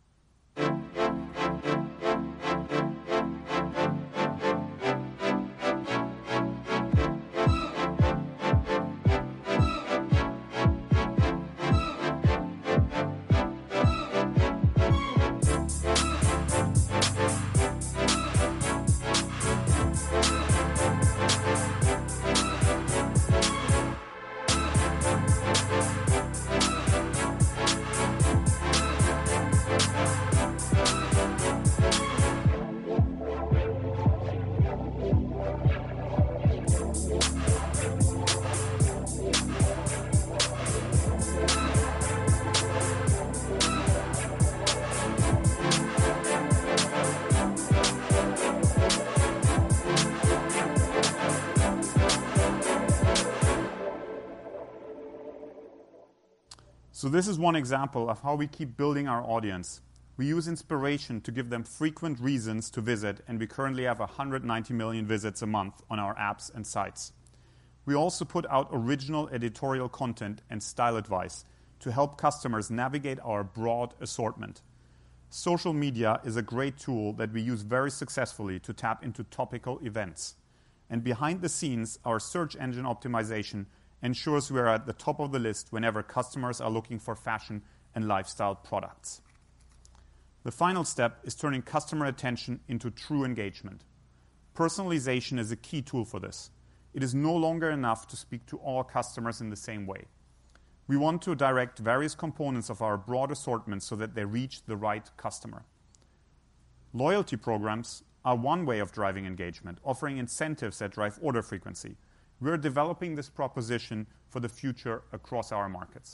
So this is one example of how we keep building our audience. We use inspiration to give them frequent reasons to visit, and we currently have 190 million visits a month on our apps and sites. We also put out original editorial content and style advice to help customers navigate our broad assortment. Social media is a great tool that we use very successfully to tap into topical events. And behind the scenes, our search engine optimization ensures we are at the top of the list whenever customers are looking for fashion and lifestyle products. The final step is turning customer attention into true engagement. Personalization is a key tool for this. It is no longer enough to speak to all customers in the same way. We want to direct various components of our broad assortment so that they reach the right customer. Loyalty programs are one way of driving engagement, offering incentives that drive order frequency. We're developing this proposition for the future across our markets.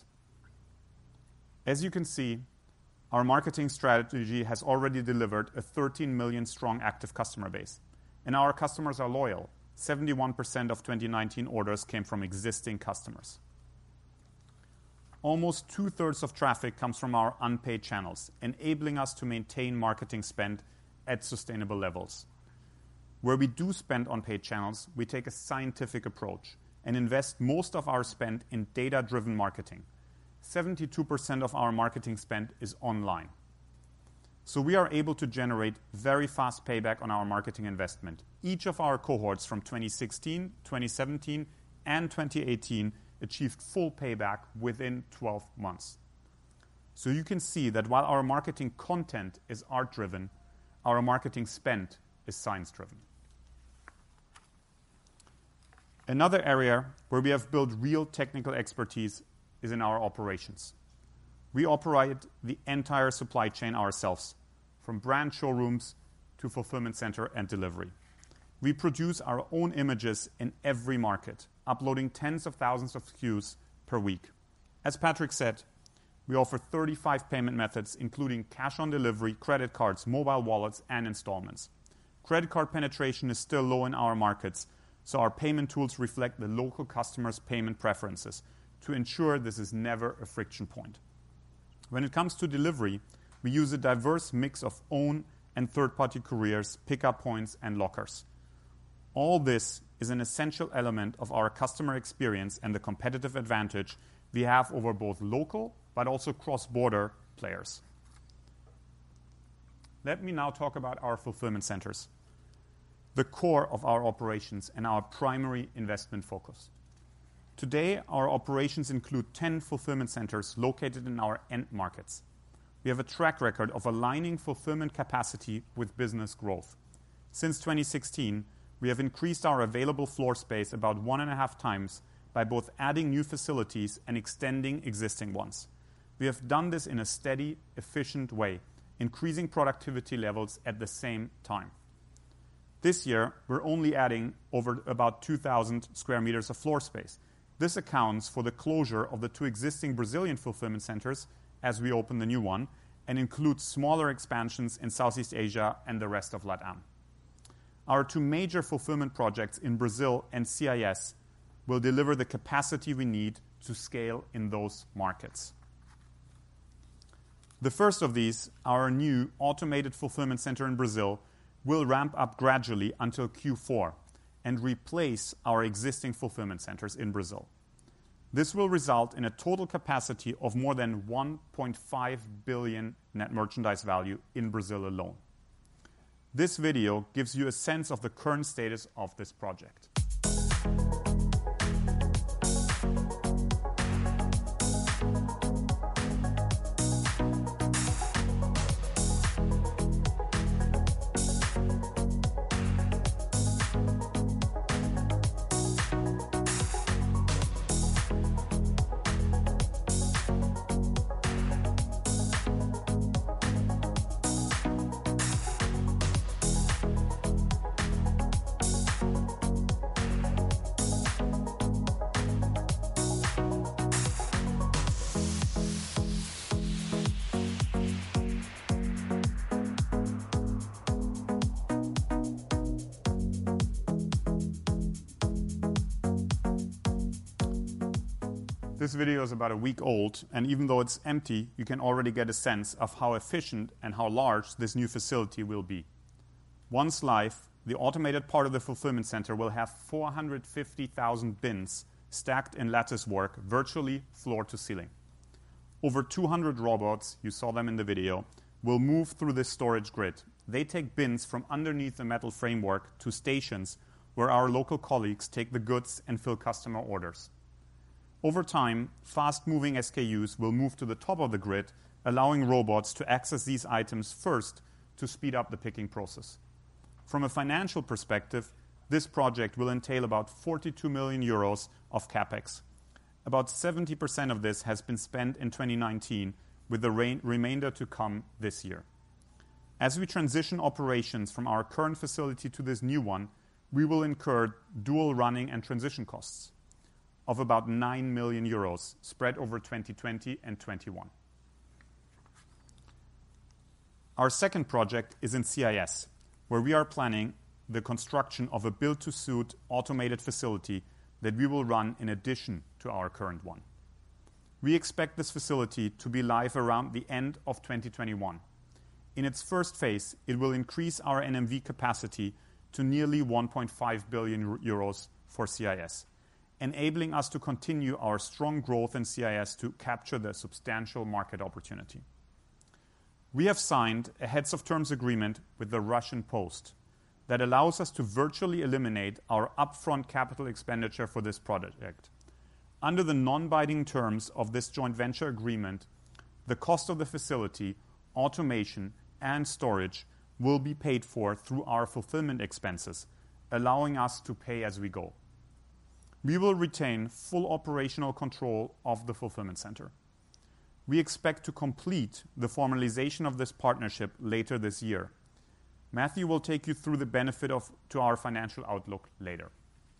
As you can see, our marketing strategy has already delivered a 13 million strong active customer base. And our customers are loyal. 71% of 2019 orders came from existing customers. Almost 2/3 of traffic comes from our unpaid channels, enabling us to maintain marketing spend at sustainable levels. Where we do spend on paid channels, we take a scientific approach and invest most of our spend in data-driven marketing. 72% of our marketing spend is online. So we are able to generate very fast payback on our marketing investment. Each of our cohorts from 2016, 2017, and 2018 achieved full payback within 12 months. So you can see that while our marketing content is art-driven, our marketing spend is science-driven. Another area where we have built real technical expertise is in our operations. We operate the entire supply chain ourselves, from brand showrooms to fulfillment center and delivery. We produce our own images in every market, uploading tens of thousands of SKUs per week. As Patrick said, we offer 35 payment methods, including cash on delivery, credit cards, mobile wallets, and installments. Credit card penetration is still low in our markets, so our payment tools reflect the local customer's payment preferences to ensure this is never a friction point. When it comes to delivery, we use a diverse mix of own and third-party couriers, pickup points, and lockers. All this is an essential element of our customer experience and the competitive advantage we have over both local but also cross-border players. Let me now talk about our fulfillment centers, the core of our operations and our primary investment focus. Today, our operations include 10 fulfillment centers located in our end markets. We have a track record of aligning fulfillment capacity with business growth. Since 2016, we have increased our available floor space about 1.5 times by both adding new facilities and extending existing ones. We have done this in a steady, efficient way, increasing productivity levels at the same time. This year, we're only adding over about 2,000 square meters of floor space. This accounts for the closure of the 2 existing Brazilian fulfillment centers as we open the new one, and includes smaller expansions in Southeast Asia and the rest of LATAM. Our 2 major fulfillment projects in Brazil and CIS will deliver the capacity we need to scale in those markets. The first of these, our new automated fulfillment center in Brazil, will ramp up gradually until Q4 and replace our existing fulfillment centers in Brazil. This will result in a total capacity of more than 1.5 billion net merchandise value in Brazil alone. This video gives you a sense of the current status of this project. This video is about a week old, and even though it's empty, you can already get a sense of how efficient and how large this new facility will be. Once live, the automated part of the fulfillment center will have 450,000 bins stacked in lattice work, virtually floor to ceiling. Over 200 robots, you saw them in the video, will move through this storage grid. They take bins from underneath the metal framework to stations where our local colleagues take the goods and fill customer orders. Over time, fast-moving SKUs will move to the top of the grid, allowing robots to access these items first to speed up the picking process. From a financial perspective, this project will entail about 42 million euros of CapEx. About 70% of this has been spent in 2019, with the remainder to come this year. As we transition operations from our current facility to this new one, we will incur dual running and transition costs of about 9 million euros spread over 2020 and 2021. Our second project is in CIS, where we are planning the construction of a build-to-suit automated facility that we will run in addition to our current one. We expect this facility to be live around the end of 2021. In its first phase, it will increase our NMV capacity to nearly 1.5 billion euros for CIS, enabling us to continue our strong growth in CIS to capture the substantial market opportunity. We have signed a heads of terms agreement with the Russian Post that allows us to virtually eliminate our upfront capital expenditure for this project. Under the non-binding terms of this joint venture agreement, the cost of the facility, automation, and storage will be paid for through our fulfillment expenses, allowing us to pay as we go. We will retain full operational control of the fulfillment center. We expect to complete the formalization of this partnership later this year. Matthew will take you through the benefit to our financial outlook later.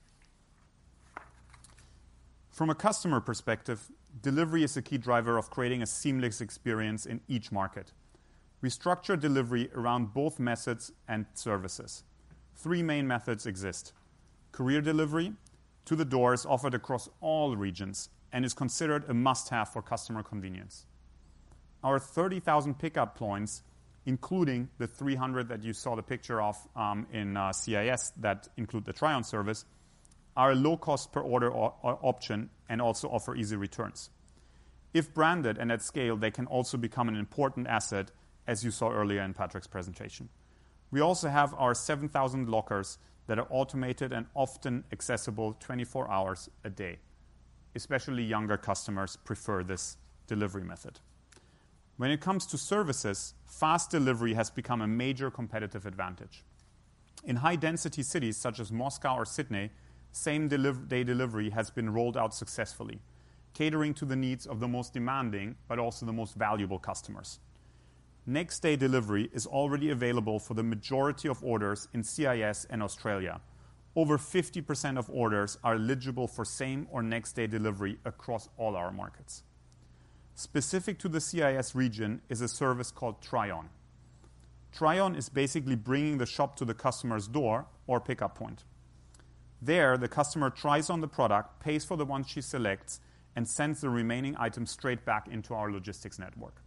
From a customer perspective, delivery is a key driver of creating a seamless experience in each market. We structure delivery around both methods and services. three main methods exist. Courier delivery to the door is offered across all regions and is considered a must-have for customer convenience. Our 30,000 pickup points, including the 300 that you saw the picture of in CIS that include the try-on service, are a low-cost per order option and also offer easy returns. If branded and at scale, they can also become an important asset, as you saw earlier in Patrick's presentation. We also have our 7,000 lockers that are automated and often accessible 24 hours a day. Especially younger customers prefer this delivery method. When it comes to services, fast delivery has become a major competitive advantage. In high-density cities such as Moscow or Sydney, same-day delivery has been rolled out successfully, catering to the needs of the most demanding but also the most valuable customers. Next-day delivery is already available for the majority of orders in CIS and Australia. Over 50% of orders are eligible for same or next-day delivery across all our markets. Specific to the CIS region is a service called Try-On. Try-On is basically bringing the shop to the customer's door or pickup point. There, the customer tries on the product, pays for the one she selects, and sends the remaining items straight back into our logistics network.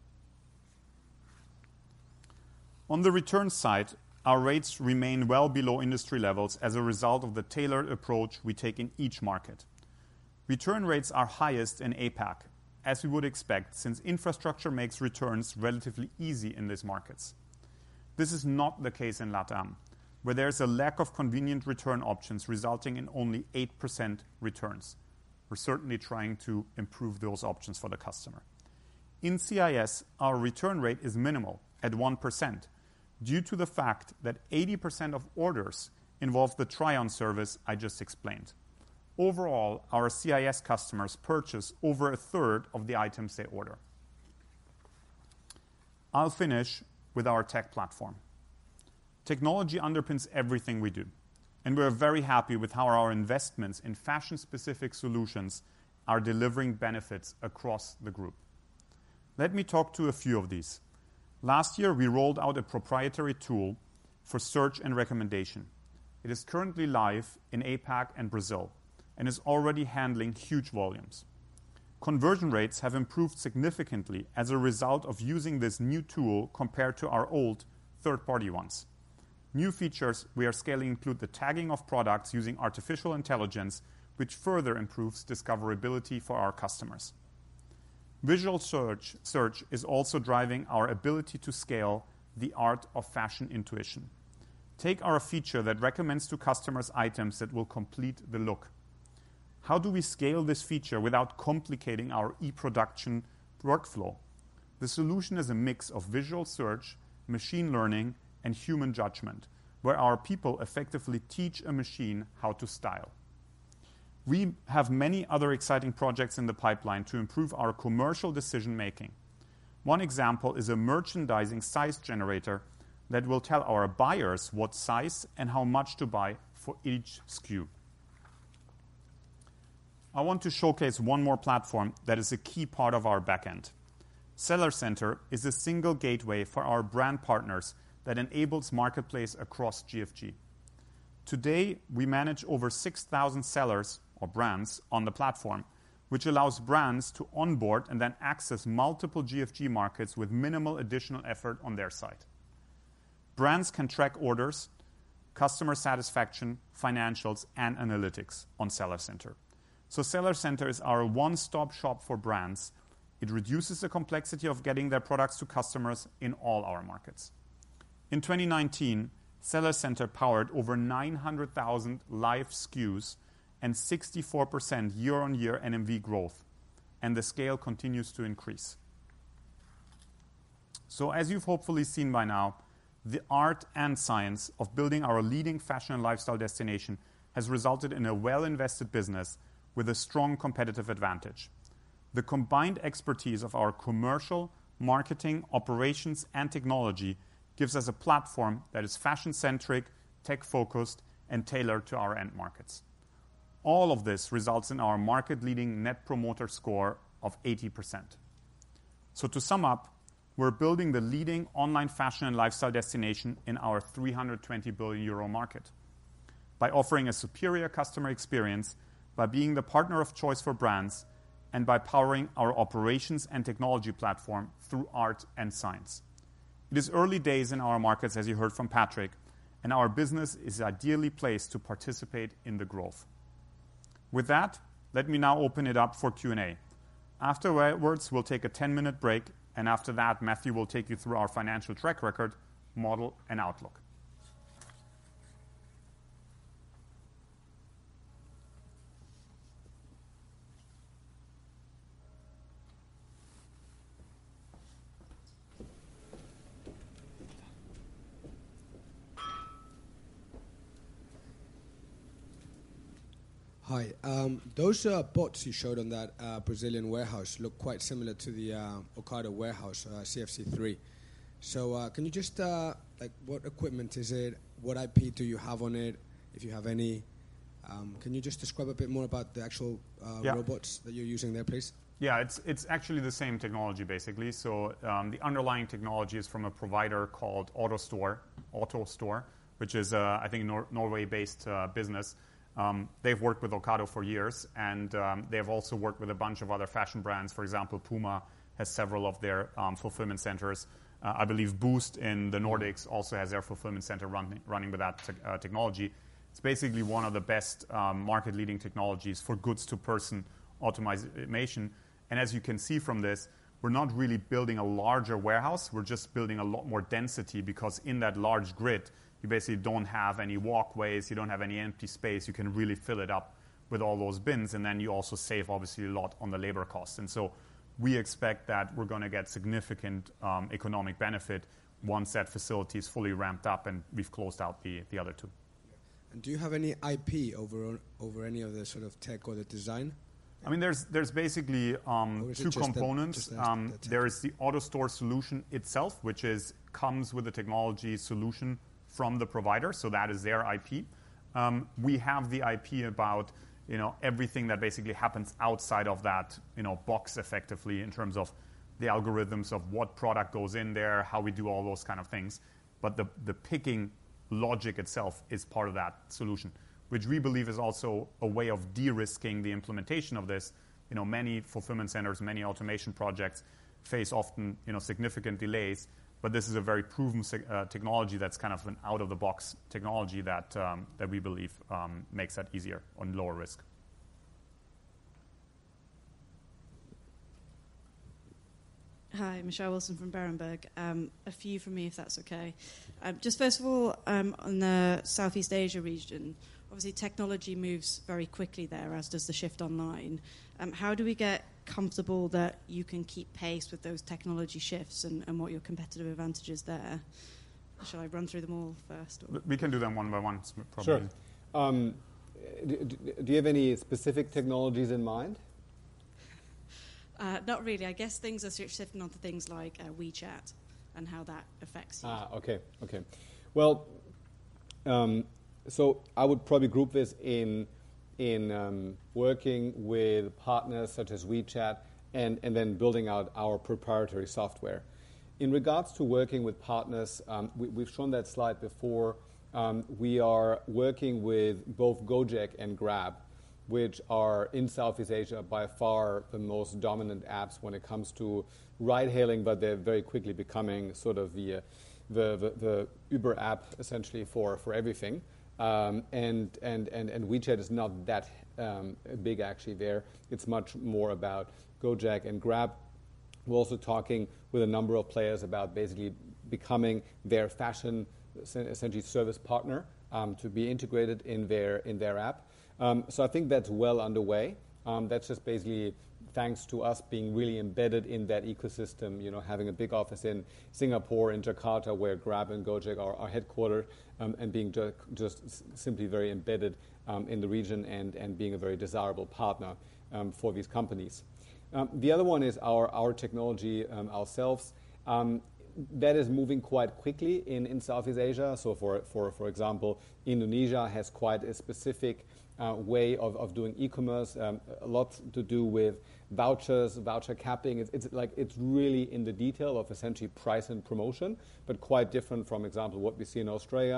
On the return side, our rates remain well below industry levels as a result of the tailored approach we take in each market. Return rates are highest in APAC, as we would expect, since infrastructure makes returns relatively easy in these markets. This is not the case in LATAM, where there is a lack of convenient return options resulting in only 8% returns. We're certainly trying to improve those options for the customer. In CIS, our return rate is minimal at 1%, due to the fact that 80% of orders involve the try-on service I just explained. Overall, our CIS customers purchase over a third of the items they order. I'll finish with our tech platform. Technology underpins everything we do, and we're very happy with how our investments in fashion-specific solutions are delivering benefits across the group. Let me talk to a few of these. Last year, we rolled out a proprietary tool for search and recommendation. It is currently live in APAC and Brazil and is already handling huge volumes. Conversion rates have improved significantly as a result of using this new tool compared to our old third-party ones. New features we are scaling include the tagging of products using artificial intelligence, which further improves discoverability for our customers. Visual search is also driving our ability to scale the art of fashion intuition. Take our feature that recommends to customers items that will complete the look. How do we scale this feature without complicating our e-production workflow? The solution is a mix of visual search, machine learning, and human judgment, where our people effectively teach a machine how to style. We have many other exciting projects in the pipeline to improve our commercial decision-making. One example is a merchandising size generator that will tell our buyers what size and how much to buy for each SKU. I want to showcase one more platform that is a key part of our backend. Seller Center is a single gateway for our brand partners that enables marketplace across GFG. Today, we manage over 6,000 sellers or brands on the platform, which allows brands to onboard and then access multiple GFG markets with minimal additional effort on their side. Brands can track orders, customer satisfaction, financials, and analytics on Seller Center. So Seller Center is our one-stop shop for brands. It reduces the complexity of getting their products to customers in all our markets. In 2019, Seller Center powered over 900,000 live SKUs and 64% year-on-year NMV growth, and the scale continues to increase. So as you've hopefully seen by now, the art and science of building our leading fashion and lifestyle destination has resulted in a well-invested business with a strong competitive advantage. The combined expertise of our commercial, marketing, operations, and technology gives us a platform that is fashion-centric, tech-focused, and tailored to our end markets. All of this results in our market-leading Net Promoter Score of 80%. So to sum up, we're building the leading online fashion and lifestyle destination in our 320 billion euro market. by offering a superior customer experience, by being the partner of choice for brands, and by powering our operations and technology platform through art and science. It is early days in our markets, as you heard from Patrick, and our business is ideally placed to participate in the growth. With that, let me now open it up for Q&A. Afterwards, we'll take a 10-minute break, and after that, Matthew will take you through our financial track record, model, and outlook. Hi. Those bots you showed on that Brazilian warehouse look quite similar to the Ocado warehouse, CFC3. So can you just, what equipment is it? What IP do you have on it, if you have any? Can you just describe a bit more about the actual robots that you're using there, please? Yeah, it's actually the same technology, basically. So the underlying technology is from a provider called AutoStore, which is, I think, Norway-based business. They've worked with Ocado for years, and they've also worked with a bunch of other fashion brands. For example, Puma has several of their fulfillment centers. I believe Boost in the Nordics also has their fulfillment center running with that technology. It's basically one of the best market-leading technologies for goods-to-person automation. And as you can see from this, we're not really building a larger warehouse. We're just building a lot more density, because in that large grid, you basically don't have any walkways, you don't have any empty space. You can really fill it up with all those bins, and then you also save, obviously, a lot on the labor costs. And so we expect that we're going to get significant economic benefit once that facility is fully ramped up and we've closed out the other two. And do you have any IP over any of the sort of tech or the design? I mean, there's basically two components. There is the AutoStore solution itself, which comes with a technology solution from the provider, so that is their IP. We have the IP about everything that basically happens outside of that box, effectively, in terms of the algorithms of what product goes in there, how we do all those kind of things. But the picking logic itself is part of that solution, which we believe is also a way of de-risking the implementation of this. Many fulfillment centers, many automation projects face often significant delays. But this is a very proven technology that's kind of an out-of-the-box technology that we believe makes that easier on lower risk. Hi, Michelle Wilson from Berenberg. A few from me, if that's okay. Just first of all, on the Southeast Asia region, obviously technology moves very quickly there, as does the shift online. How do we get comfortable that you can keep pace with those technology shifts, and what your competitive advantages there? Shall I run through them all first? Or? We can do them one by one, probably. Sure. Do you have any specific technologies in mind? Not really. I guess things are shifting onto things like WeChat and how that affects you. Okay. Well, so I would probably group this in working with partners such as WeChat and then building out our proprietary software. In regards to working with partners, we've shown that slide before. We are working with both Gojek and Grab, which are in Southeast Asia by far the most dominant apps when it comes to ride-hailing, but they're very quickly becoming sort of the Uber app essentially for everything. And WeChat is not that big actually there. It's much more about Gojek and Grab. We're also talking with a number of players about basically becoming their fashion essentially service partner to be integrated in their app. So I think that's well underway. That's just basically thanks to us being really embedded in that ecosystem, having a big office in Singapore, in Jakarta, where Grab and Gojek are headquartered, and being just simply very embedded in the region and being a very desirable partner for these companies. The other one is our technology ourselves. That is moving quite quickly in Southeast Asia. So for example, Indonesia has quite a specific way of doing e-commerce, a lot to do with vouchers, voucher capping. It's really in the detail of essentially price and promotion, but quite different from example what we see in Australia.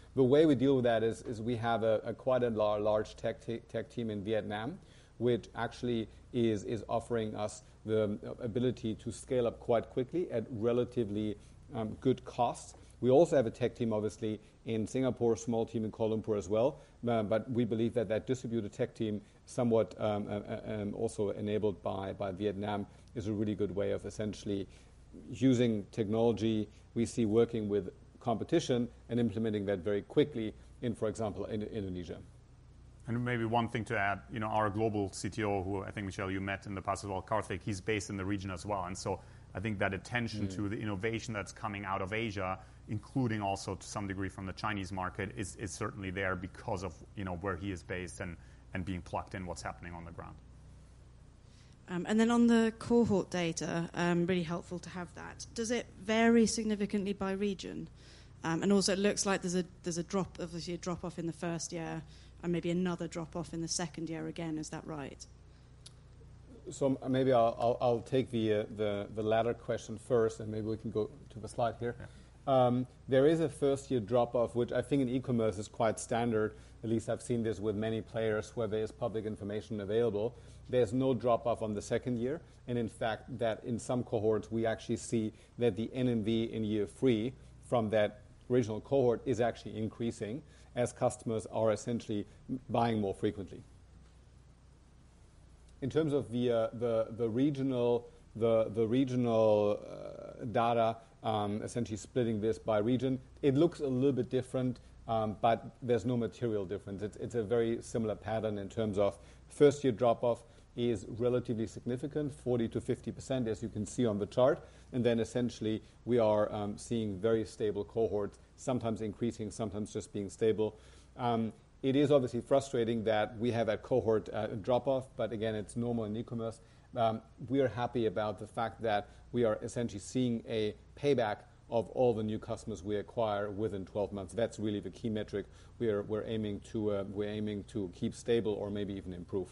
the way we deal with that is we have a quite a large tech team in Vietnam, which actually is offering us the ability to scale up quite quickly at relatively good costs. We also have a tech team, obviously, in Singapore, small team in Kuala Lumpur as well. But we believe that distributed tech team, somewhat also enabled by Vietnam, is a really good way of essentially using technology we see working with competition and implementing that very quickly in, for example, in Indonesia. And maybe one thing to add, our global CTO, who I think, Michelle, you met in the past as well, Karthik, he's based in the region as well. And so I think that attention to the innovation that's coming out of Asia, including also to some degree from the Chinese market, is certainly there because of where he is based and being plugged in what's happening on the ground. And then on the cohort data, really helpful to have that. Does it vary significantly by region? And also, it looks like there's a drop off in the first year, and maybe another drop off in the second year again. Is that right? So maybe I'll take the latter question first, and maybe we can go to the slide here. Yeah. There is a first year drop off, which I think in e-commerce is quite standard. At least I've seen this with many players where there is public information available. There's no drop off on the second year, and in fact, that in some cohorts we actually see that the NMV in year 3 from that original cohort is actually increasing as customers are essentially buying more frequently. In terms of the regional data, essentially splitting this by region, it looks a little bit different, but there's no material difference. It's a very similar pattern in terms of first year drop off is relatively significant, 40 to 50%, as you can see on the chart, and then essentially we are seeing very stable cohorts, sometimes increasing, sometimes just being stable. It is obviously frustrating that we have a cohort drop-off, but again, it's normal in e-commerce. We are happy about the fact that we are essentially seeing a payback of all the new customers we acquire within 12 months. That's really the key metric we're aiming to keep stable or maybe even improve.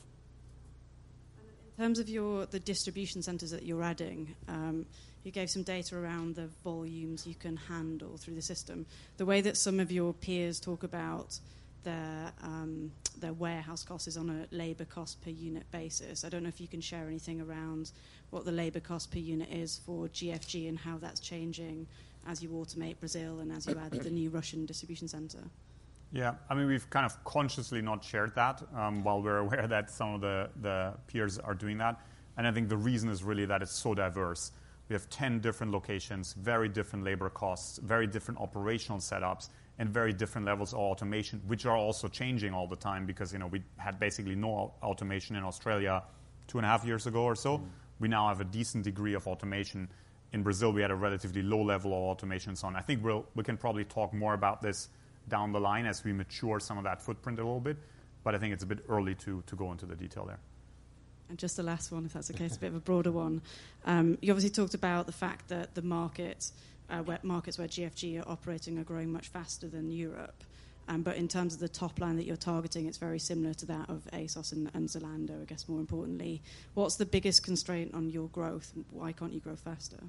In terms of the distribution centres that you're adding, you gave some data around the volumes you can handle through the system. The way that some of your peers talk about their warehouse costs is on a labour cost per unit basis. I don't know if you can share anything around what the labour cost per unit is for GFG and how that's changing as you automate Brazil and as you add the new Russian distribution centre. Yeah, I mean, we've kind of consciously not shared that while we're aware that some of the peers are doing that. And I think the reason is really that it's so diverse. We have 10 different locations, very different labor costs, very different operational setups, and very different levels of automation, which are also changing all the time because, we had basically no automation in Australia 2.5 years ago or so. We now have a decent degree of automation. In Brazil, we had a relatively low level of automation and so on. I think we can probably talk more about this down the line as we mature some of that footprint a little bit, but I think it's a bit early to go into the detail there. And just the last one, if that's okay, it's a bit of a broader one. You obviously talked about the fact that the markets where GFG are operating are growing much faster than Europe. But in terms of the top line that you're targeting, it's very similar to that of ASOS and Zalando, I guess more importantly. What's the biggest constraint on your growth? Why can't you grow faster?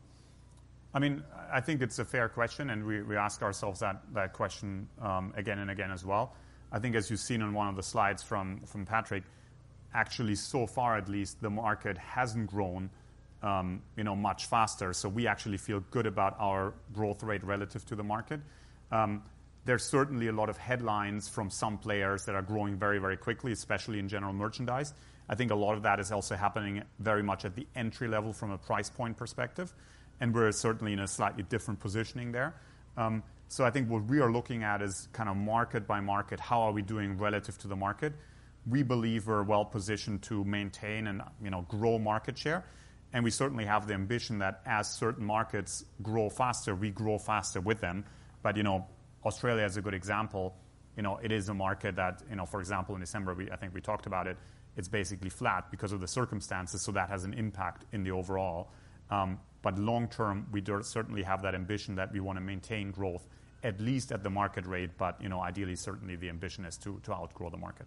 I mean, I think it's a fair question, and we ask ourselves that question again and again as well. I think as you've seen on one of the slides from Patrick, actually so far at least, the market hasn't grown much faster. So we actually feel good about our growth rate relative to the market. There's certainly a lot of headlines from some players that are growing very, very quickly, especially in general merchandise. I think a lot of that is also happening very much at the entry level from a price point perspective. And we're certainly in a slightly different positioning there. So I think what we are looking at is kind of market by market, how are we doing relative to the market? We believe we're well positioned to maintain and grow market share. And we certainly have the ambition that as certain markets grow faster, we grow faster with them. But, Australia is a good example. It is a market that, for example, in December, I think we talked about it, it's basically flat because of the circumstances. So that has an impact in the overall. But long term, we certainly have that ambition that we want to maintain growth, at least at the market rate. But, ideally, certainly the ambition is to outgrow the market.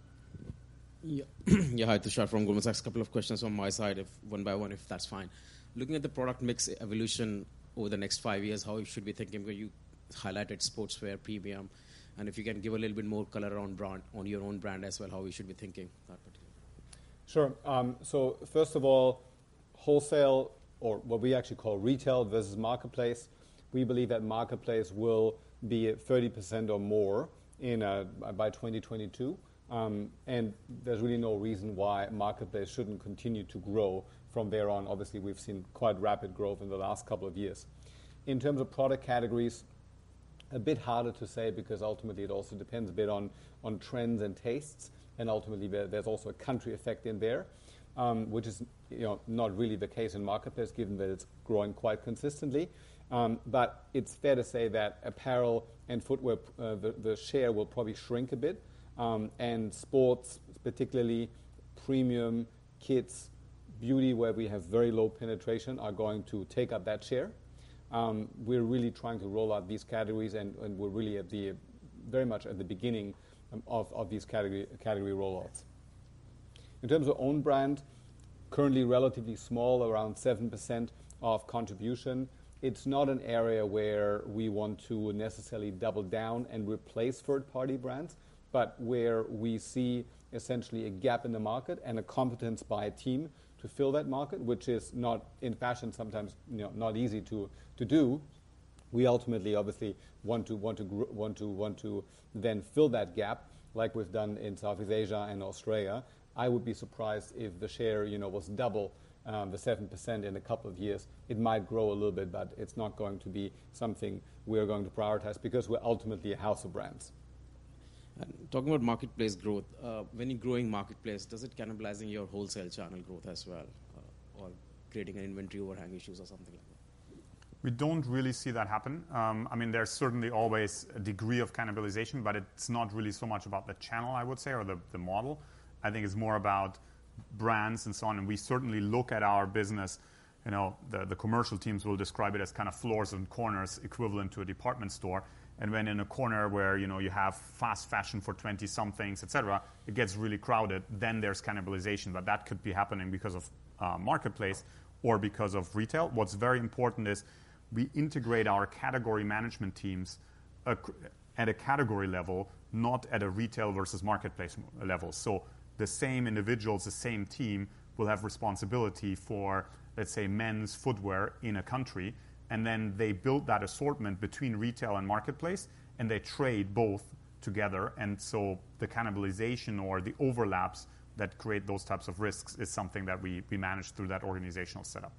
Yeah, hi, Tushar from Goldman Sachs. A couple of questions on my side, one by one, if that's fine. looking at the product mix evolution over the next 5 years, how you should be thinking, because you highlighted sportswear, premium, and if you can give a little bit more color on your own brand as well, how we should be thinking that particular. Sure. So first of all, wholesale, or what we actually call retail versus marketplace, we believe that marketplace will be at 30% or more by 2022. And there's really no reason why marketplace shouldn't continue to grow from there on. Obviously, we've seen quite rapid growth in the last couple of years. In terms of product categories, a bit harder to say because ultimately it also depends a bit on trends and tastes, and ultimately there's also a country effect in there, which is not really the case in marketplace given that it's growing quite consistently. But it's fair to say that apparel and footwear, the share will probably shrink a bit, and sports, particularly premium, kids, beauty, where we have very low penetration, are going to take up that share. We're really trying to roll out these categories, and we're really very much at the beginning of these category rollouts. In terms of own brand, currently relatively small, around 7% of contribution. It's not an area where we want to necessarily double down and replace third-party brands, but where we see essentially a gap in the market and a competence by a team to fill that market, which is not in fashion sometimes not easy to do. We ultimately, obviously, want to then fill that gap, like we've done in Southeast Asia and Australia. I would be surprised if the share, was double the 7% in a couple of years. It might grow a little bit, but it's not going to be something we're going to prioritize because we're ultimately a house of brands. And talking about marketplace growth, when you're growing marketplace, does it cannibalizing your wholesale channel growth as well, or creating an inventory overhang issues or something like that? We don't really see that happen. There's certainly always a degree of cannibalization, but it's not really so much about the channel, I would say, or the model. I think it's more about brands and so on. And we certainly look at our business, the commercial teams will describe it as kind of floors and corners equivalent to a department store. And when in a corner where, you have fast fashion for 20-somethings, et cetera, it gets really crowded, then there's cannibalization. But that could be happening because of marketplace or because of retail. What's very important is we integrate our category management teams at a category level, not at a retail versus marketplace level. So the same individuals, the same team will have responsibility for, let's say, men's footwear in a country, and then they build that assortment between retail and marketplace, and they trade both together. And so the cannibalization or the overlaps that create those types of risks is something that we manage through that organizational setup.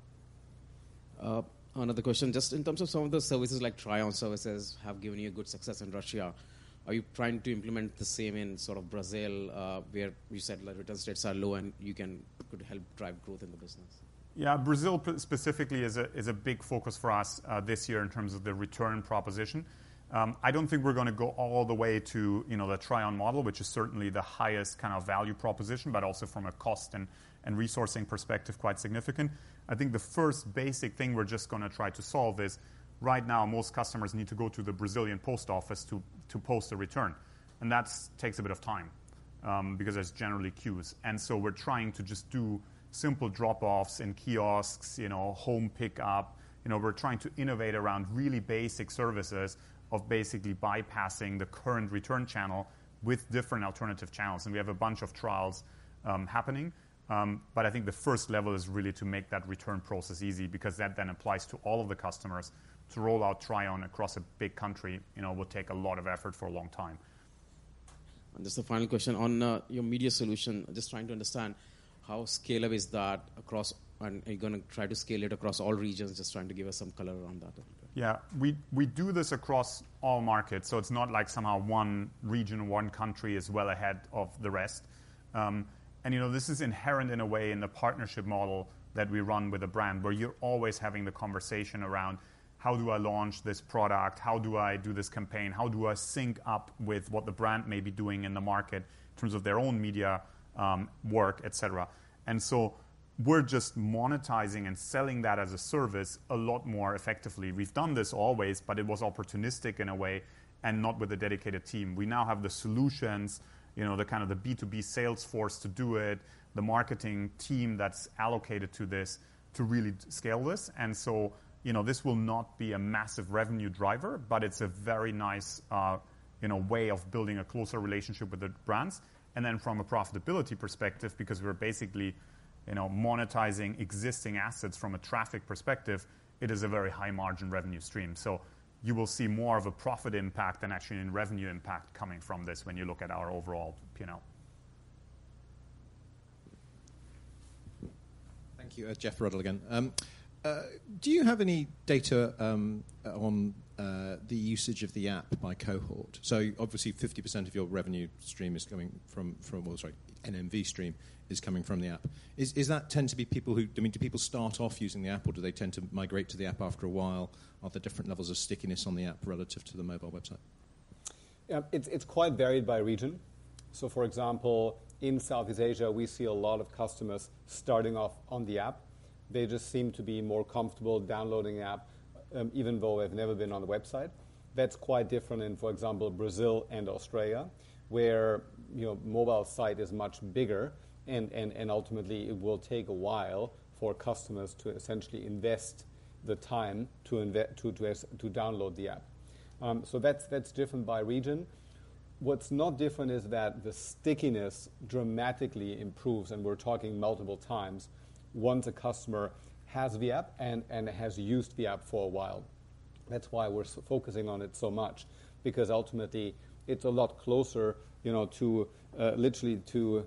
Another question, just in terms of some of the services like try-on services have given you good success in Russia. Are you trying to implement the same in sort of Brazil, where you said like return rates are low and could help drive growth in the business? Yeah, Brazil specifically is a big focus for us this year in terms of the return proposition. I don't think we're going to go all the way to the try-on model, which is certainly the highest kind of value proposition, but also from a cost and resourcing perspective quite significant. I think the first basic thing we're just going to try to solve is right now most customers need to go to the Brazilian post office to post a return. And that takes a bit of time because there's generally queues. And so we're trying to just do simple drop-offs in kiosks, home pickup. We're trying to innovate around really basic services of basically bypassing the current return channel with different alternative channels. And we have a bunch of trials happening. But I think the first level is really to make that return process easy, because that then applies to all of the customers. To roll out try-on across a big country, will take a lot of effort for a long time. And just the final question on your media solution, just trying to understand how scalable is that across, and are you going to try to scale it across all regions? Just trying to give us some color around that. Yeah, we do this across all markets, so it's not like somehow one region, one country is well ahead of the rest. And this is inherent in a way in the partnership model that we run with a brand, where you're always having the conversation around how do I launch this product, how do I do this campaign, how do I sync up with what the brand may be doing in the market in terms of their own media work, etc. And so we're just monetizing and selling that as a service a lot more effectively. We've done this always, but it was opportunistic in a way and not with a dedicated team. We now have the solutions, the kind of the B2B sales force to do it, the marketing team that's allocated to this. really scale this. And so, this will not be a massive revenue driver, but it's a very nice, way of building a closer relationship with the brands. And then from a profitability perspective, because we're basically, monetizing existing assets from a traffic perspective, it is a very high margin revenue stream. So you will see more of a profit impact than actually in revenue impact coming from this when you look at our overall P&L. Thank you. Jeff Ruddle again. Do you have any data on the usage of the app by cohort? So obviously 50% of your revenue stream is coming from NMV stream is coming from the app. Is that tend to be people who, do people start off using the app, or do they tend to migrate to the app after a while? Are there different levels of stickiness on the app relative to the mobile website? Yeah, it's quite varied by region. So for example, in Southeast Asia, we see a lot of customers starting off on the app. They just seem to be more comfortable downloading the app, even though they've never been on the website. That's quite different in, for example, Brazil and Australia, where mobile site is much bigger, and ultimately it will take a while for customers to essentially invest the time to download the app. So that's different by region. What's not different is that the stickiness dramatically improves, and we're talking multiple times, once a customer has the app and has used the app for a while. That's why we're focusing on it so much, because ultimately it's a lot closer, to literally to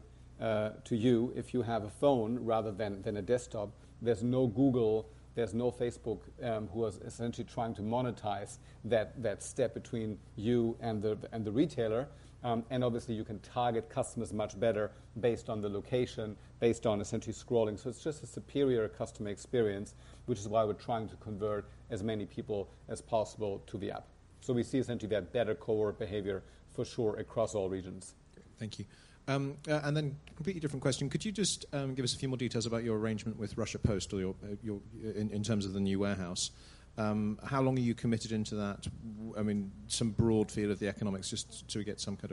you if you have a phone rather than a desktop. There's no Google, there's no Facebook who is essentially trying to monetize that step between you and the retailer. And obviously you can target customers much better based on the location, based on essentially scrolling. So it's just a superior customer experience, which is why we're trying to convert as many people as possible to the app. So we see essentially that better cohort behavior for sure across all regions. Thank you. And then, completely different question. Could you just give us a few more details about your arrangement with Russia Post, or your in terms of the new warehouse? How long are you committed into that? I mean, some broad feel of the economics, just so we get some kind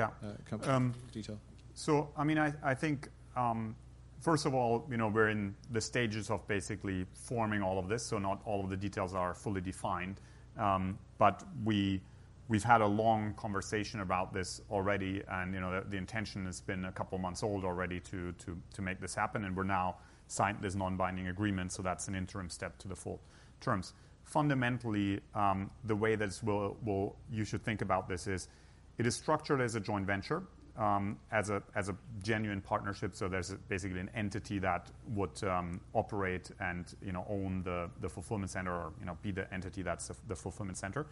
of detail. So, I think, first of all, we're in the stages of basically forming all of this, so not all of the details are fully defined. But we've had a long conversation about this already, and the intention has been a couple months old already to make this happen, and we're now signed this non-binding agreement, so that's an interim step to the full terms. Fundamentally, the way that you should think about this is it is structured as a joint venture, as a genuine partnership. So there's basically an entity that would operate and own the fulfillment center, or be the entity that's the fulfillment center.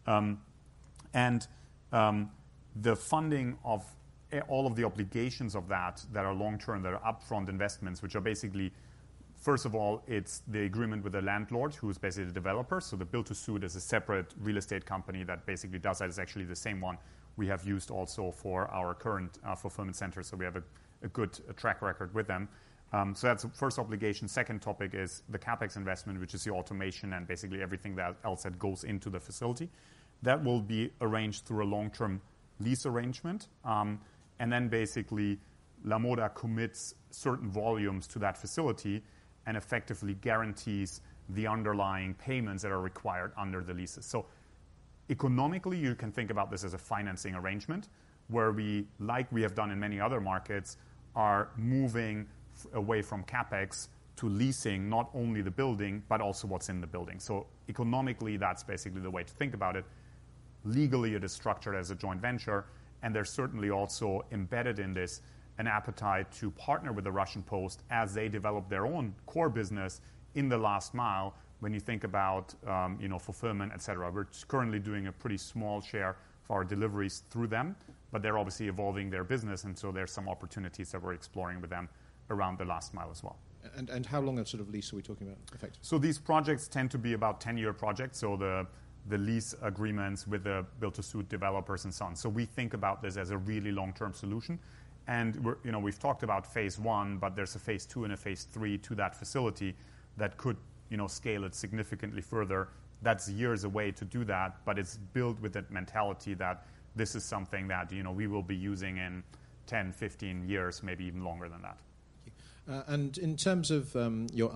And the funding of all of the obligations of that are long-term, that are upfront investments, which are basically, first of all, it's the agreement with the landlord, who's basically the developer. So the build-to-suit is a separate real estate company that basically does that. It's actually the same one we have used also for our current fulfillment center. So we have a good track record with them. So that's the first obligation. Second topic is the CapEx investment, which is the automation and basically everything else that goes into the facility. That will be arranged through a long-term lease arrangement. And then basically Lamoda commits certain volumes to that facility and effectively guarantees the underlying payments that are required under the leases. So economically, you can think about this as a financing arrangement where we, like we have done in many other markets, are moving away from CapEx to leasing not only the building, but also what's in the building. So economically, that's basically the way to think about it. Legally, it is structured as a joint venture, and there's certainly also embedded in this an appetite to partner with the Russian Post as they develop their own core business in the last mile. When you think about fulfillment, et cetera, we're currently doing a pretty small share of our deliveries through them, but they're obviously evolving their business, and so there's some opportunities that we're exploring with them around the last mile as well. And how long a sort of lease are we talking about, effectively? So these projects tend to be about 10-year projects, so the lease agreements with the build-to-suit developers and so on. So we think about this as a really long-term solution. And we've talked about phase 1, but there's a phase 2 and a phase 3 to that facility that could scale it significantly further. That's years away to do that, but it's built with that mentality that this is something that we will be using in 10, 15 years, maybe even longer than that. And in terms of your other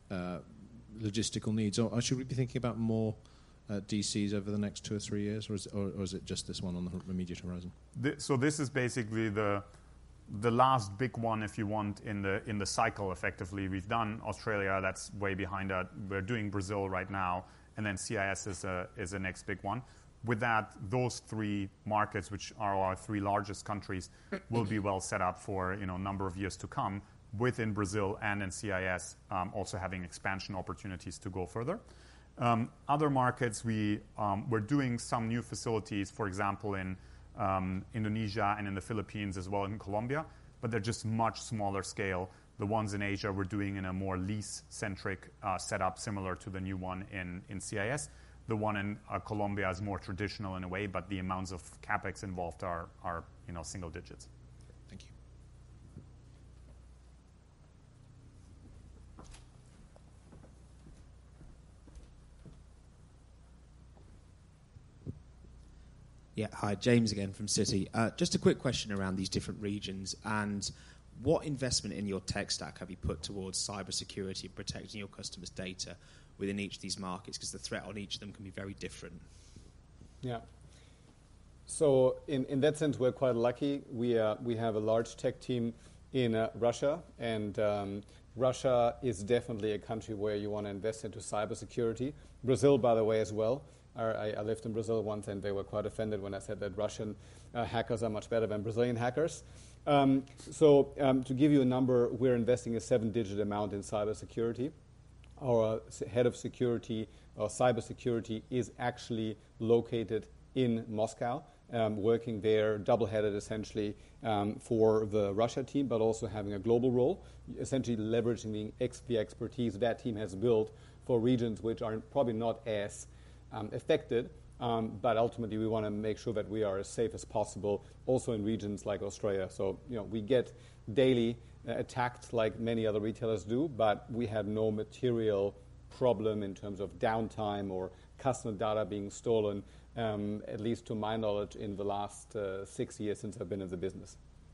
logistical needs, or should we be thinking about more DCs over the next 2 or 3 years, or is it just this one on the immediate horizon? So this is basically the last big one, if you want, in the cycle. Effectively, we've done Australia. That's way behind that. We're doing Brazil right now, and then CIS is the next big one. With that, those 3 markets, which are our 3 largest countries, will be well set up for a number of years to come. Within Brazil and in CIS, also having expansion opportunities to go further. Other markets, we're doing some new facilities, for example, in Indonesia and in the Philippines as well, in Colombia, but they're just much smaller scale. The ones in Asia we're doing in a more lease-centric setup, similar to the new one in CIS. The one in Colombia is more traditional in a way, but the amounts of capex involved are single digits. Thank you. Yeah, hi, James again from Citi. Just a quick question around these different regions, and what investment in your tech stack have you put towards cybersecurity and protecting your customers' data within each of these markets? Because the threat on each of them can be very different. Yeah. So in that sense, we're quite lucky. We have a large tech team in Russia, and Russia is definitely a country where you want to invest into cybersecurity. Brazil, by the way, as well. I lived in Brazil once, and they were quite offended when I said that Russian hackers are much better than Brazilian hackers. So to give you a number, we're investing a 7-digit amount in cybersecurity. Our head of security or cybersecurity is actually located in Moscow, working there, double-headed essentially for the Russia team, but also having a global role, essentially leveraging the expertise that team has built for regions which are probably not as affected, but ultimately we want to make sure that we are as safe as possible, also in regions like Australia. So we get daily attacked like many other retailers do, but we had no material problem in terms of downtime or customer data being stolen, at least to my knowledge, in the last 6 years since I've been in the business.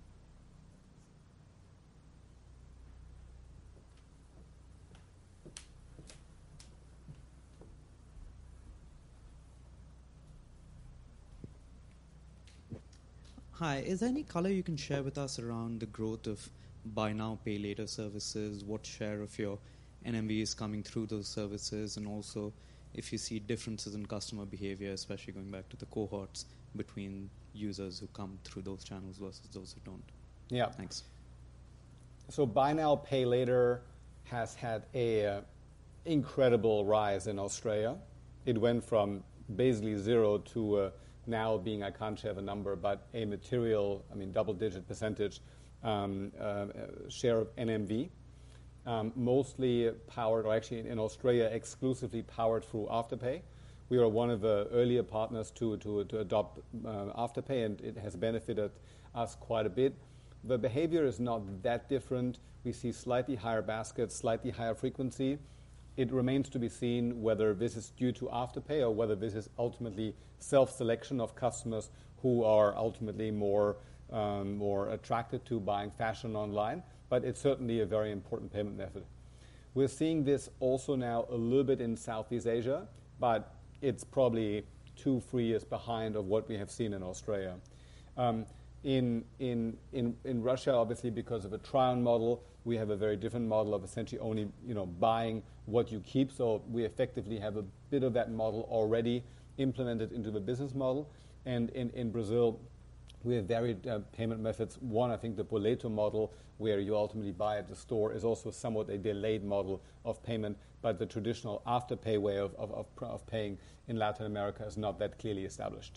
Hi, is there any color you can share with us around the growth of buy now, pay later services? What share of your NMV is coming through those services? And also, if you see differences in customer behavior, especially going back to the cohorts between users who come through those channels versus those who don't. Yeah. Thanks. So buy now, pay later has had a incredible rise in Australia. It went from basically 0 to now being, I can't share the number, but a material, double-digit percentage share of NMV, mostly powered, or actually in Australia exclusively powered through Afterpay. We are one of the earlier partners to adopt Afterpay, and it has benefited us quite a bit. The behavior is not that different. We see slightly higher baskets, slightly higher frequency. It remains to be seen whether this is due to Afterpay or whether this is ultimately self-selection of customers who are ultimately more attracted to buying fashion online. But it's certainly a very important payment method. We're seeing this also now a little bit in Southeast Asia, but it's probably 2-3 years behind of what we have seen in Australia. In Russia, obviously, because of a try-on model, we have a very different model of essentially only buying what you keep. So we effectively have a bit of that model already implemented into the business model. And in Brazil, we have varied payment methods. One, I think the Boleto model, where you ultimately buy at the store, is also somewhat a delayed model of payment, but the traditional Afterpay way of paying in Latin America is not that clearly established.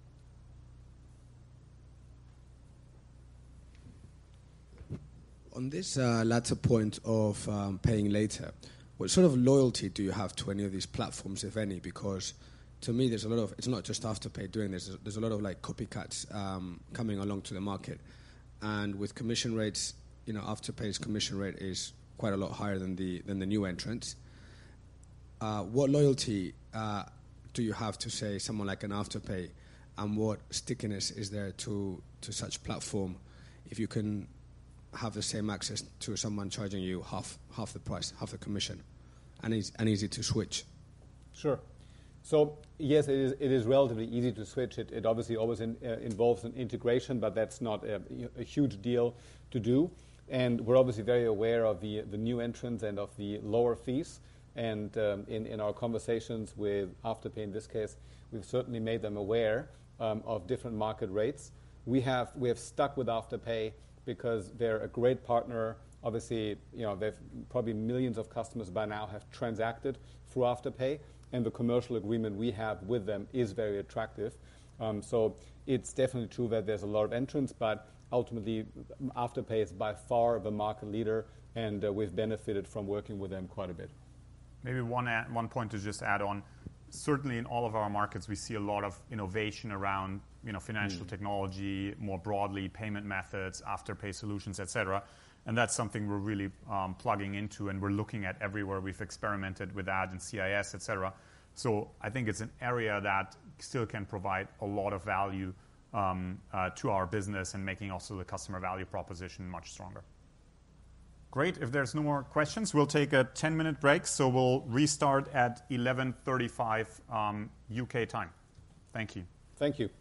On this latter point of paying later, what sort of loyalty do you have to any of these platforms, if any? Because to me, there's a lot of, it's not just Afterpay doing this, there's a lot of like copycats coming along to the market. And with commission rates, Afterpay's commission rate is quite a lot higher than the new entrants. What loyalty do you have to, say, someone like an Afterpay, and what stickiness is there to such platform if you can have the same access to someone charging you half the price, half the commission? and easy to switch? Sure. So yes, it is relatively easy to switch. It obviously always involves an integration, but that's not a huge deal to do. And we're obviously very aware of the new entrants and of the lower fees. And in our conversations with Afterpay, in this case, we've certainly made them aware of different market rates. We have stuck with Afterpay because they're a great partner. Obviously, they've probably millions of customers by now have transacted through Afterpay, and the commercial agreement we have with them is very attractive. So it's definitely true that there's a lot of entrants, but ultimately Afterpay is by far the market leader, and we've benefited from working with them quite a bit. Maybe one point to just add on. Certainly in all of our markets, we see a lot of innovation around financial technology, more broadly payment methods, Afterpay solutions, etc. And that's something we're really plugging into, and we're looking at everywhere. We've experimented with that in CIS, etc. So I think it's an area that still can provide a lot of value to our business and making also the customer value proposition much stronger. Great. If there's no more questions, we'll take a 10-minute break. So we'll restart at 11:35 UK time. Thank you. Thank you.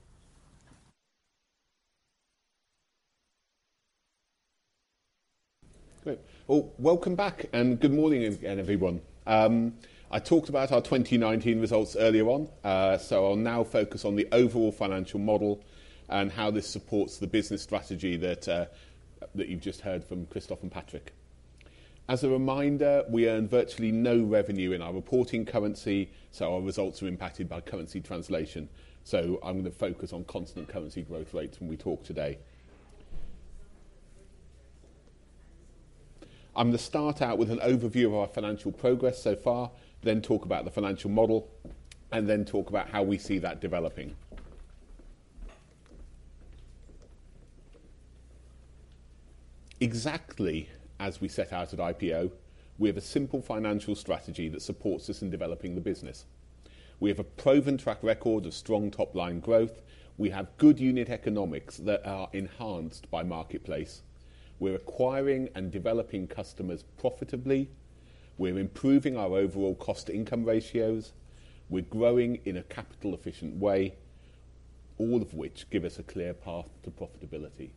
Great. Well, welcome back and good morning again, everyone. I talked about our 2019 results earlier on, so I'll now focus on the overall financial model and how this supports the business strategy that you've just heard from Christoph and Patrick. As a reminder, we earn virtually no revenue in our reporting currency, so our results are impacted by currency translation. So I'm going to focus on constant currency growth rates when we talk today. I'm going to start out with an overview of our financial progress so far, then talk about the financial model, and then talk about how we see that developing. Exactly as we set out at IPO, we have a simple financial strategy that supports us in developing the business. We have a proven track record of strong top-line growth. We have good unit economics that are enhanced by marketplace. We're acquiring and developing customers profitably. We're improving our overall cost-to-income ratios. We're growing in a capital-efficient way, all of which give us a clear path to profitability.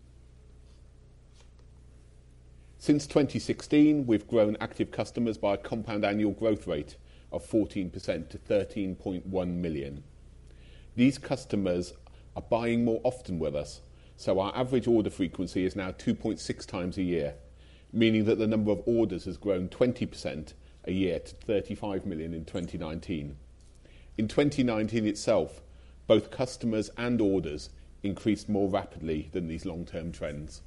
Since 2016, we've grown active customers by a compound annual growth rate of 14% to 13.1 million. These customers are buying more often with us, so our average order frequency is now 2.6 times a year, meaning that the number of orders has grown 20% a year to 35 million in 2019. In 2019 itself, both customers and orders increased more rapidly than these long-term trends.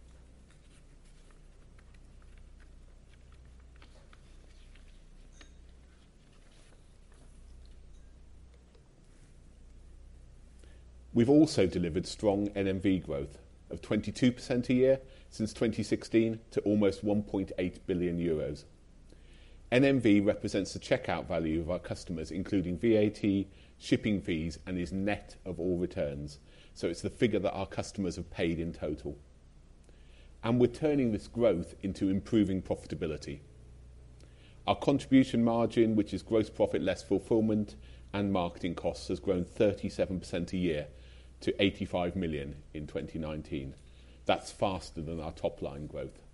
We've also delivered strong NMV growth of 22% a year since 2016 to almost 1.8 billion euros. NMV represents the checkout value of our customers, including VAT, shipping fees, and is net of all returns. So it's the figure that our customers have paid in total. And we're turning this growth into improving profitability. Our contribution margin, which is gross profit less fulfillment and marketing costs, has grown 37% a year to 85 million in 2019. That's faster than our top-line growth.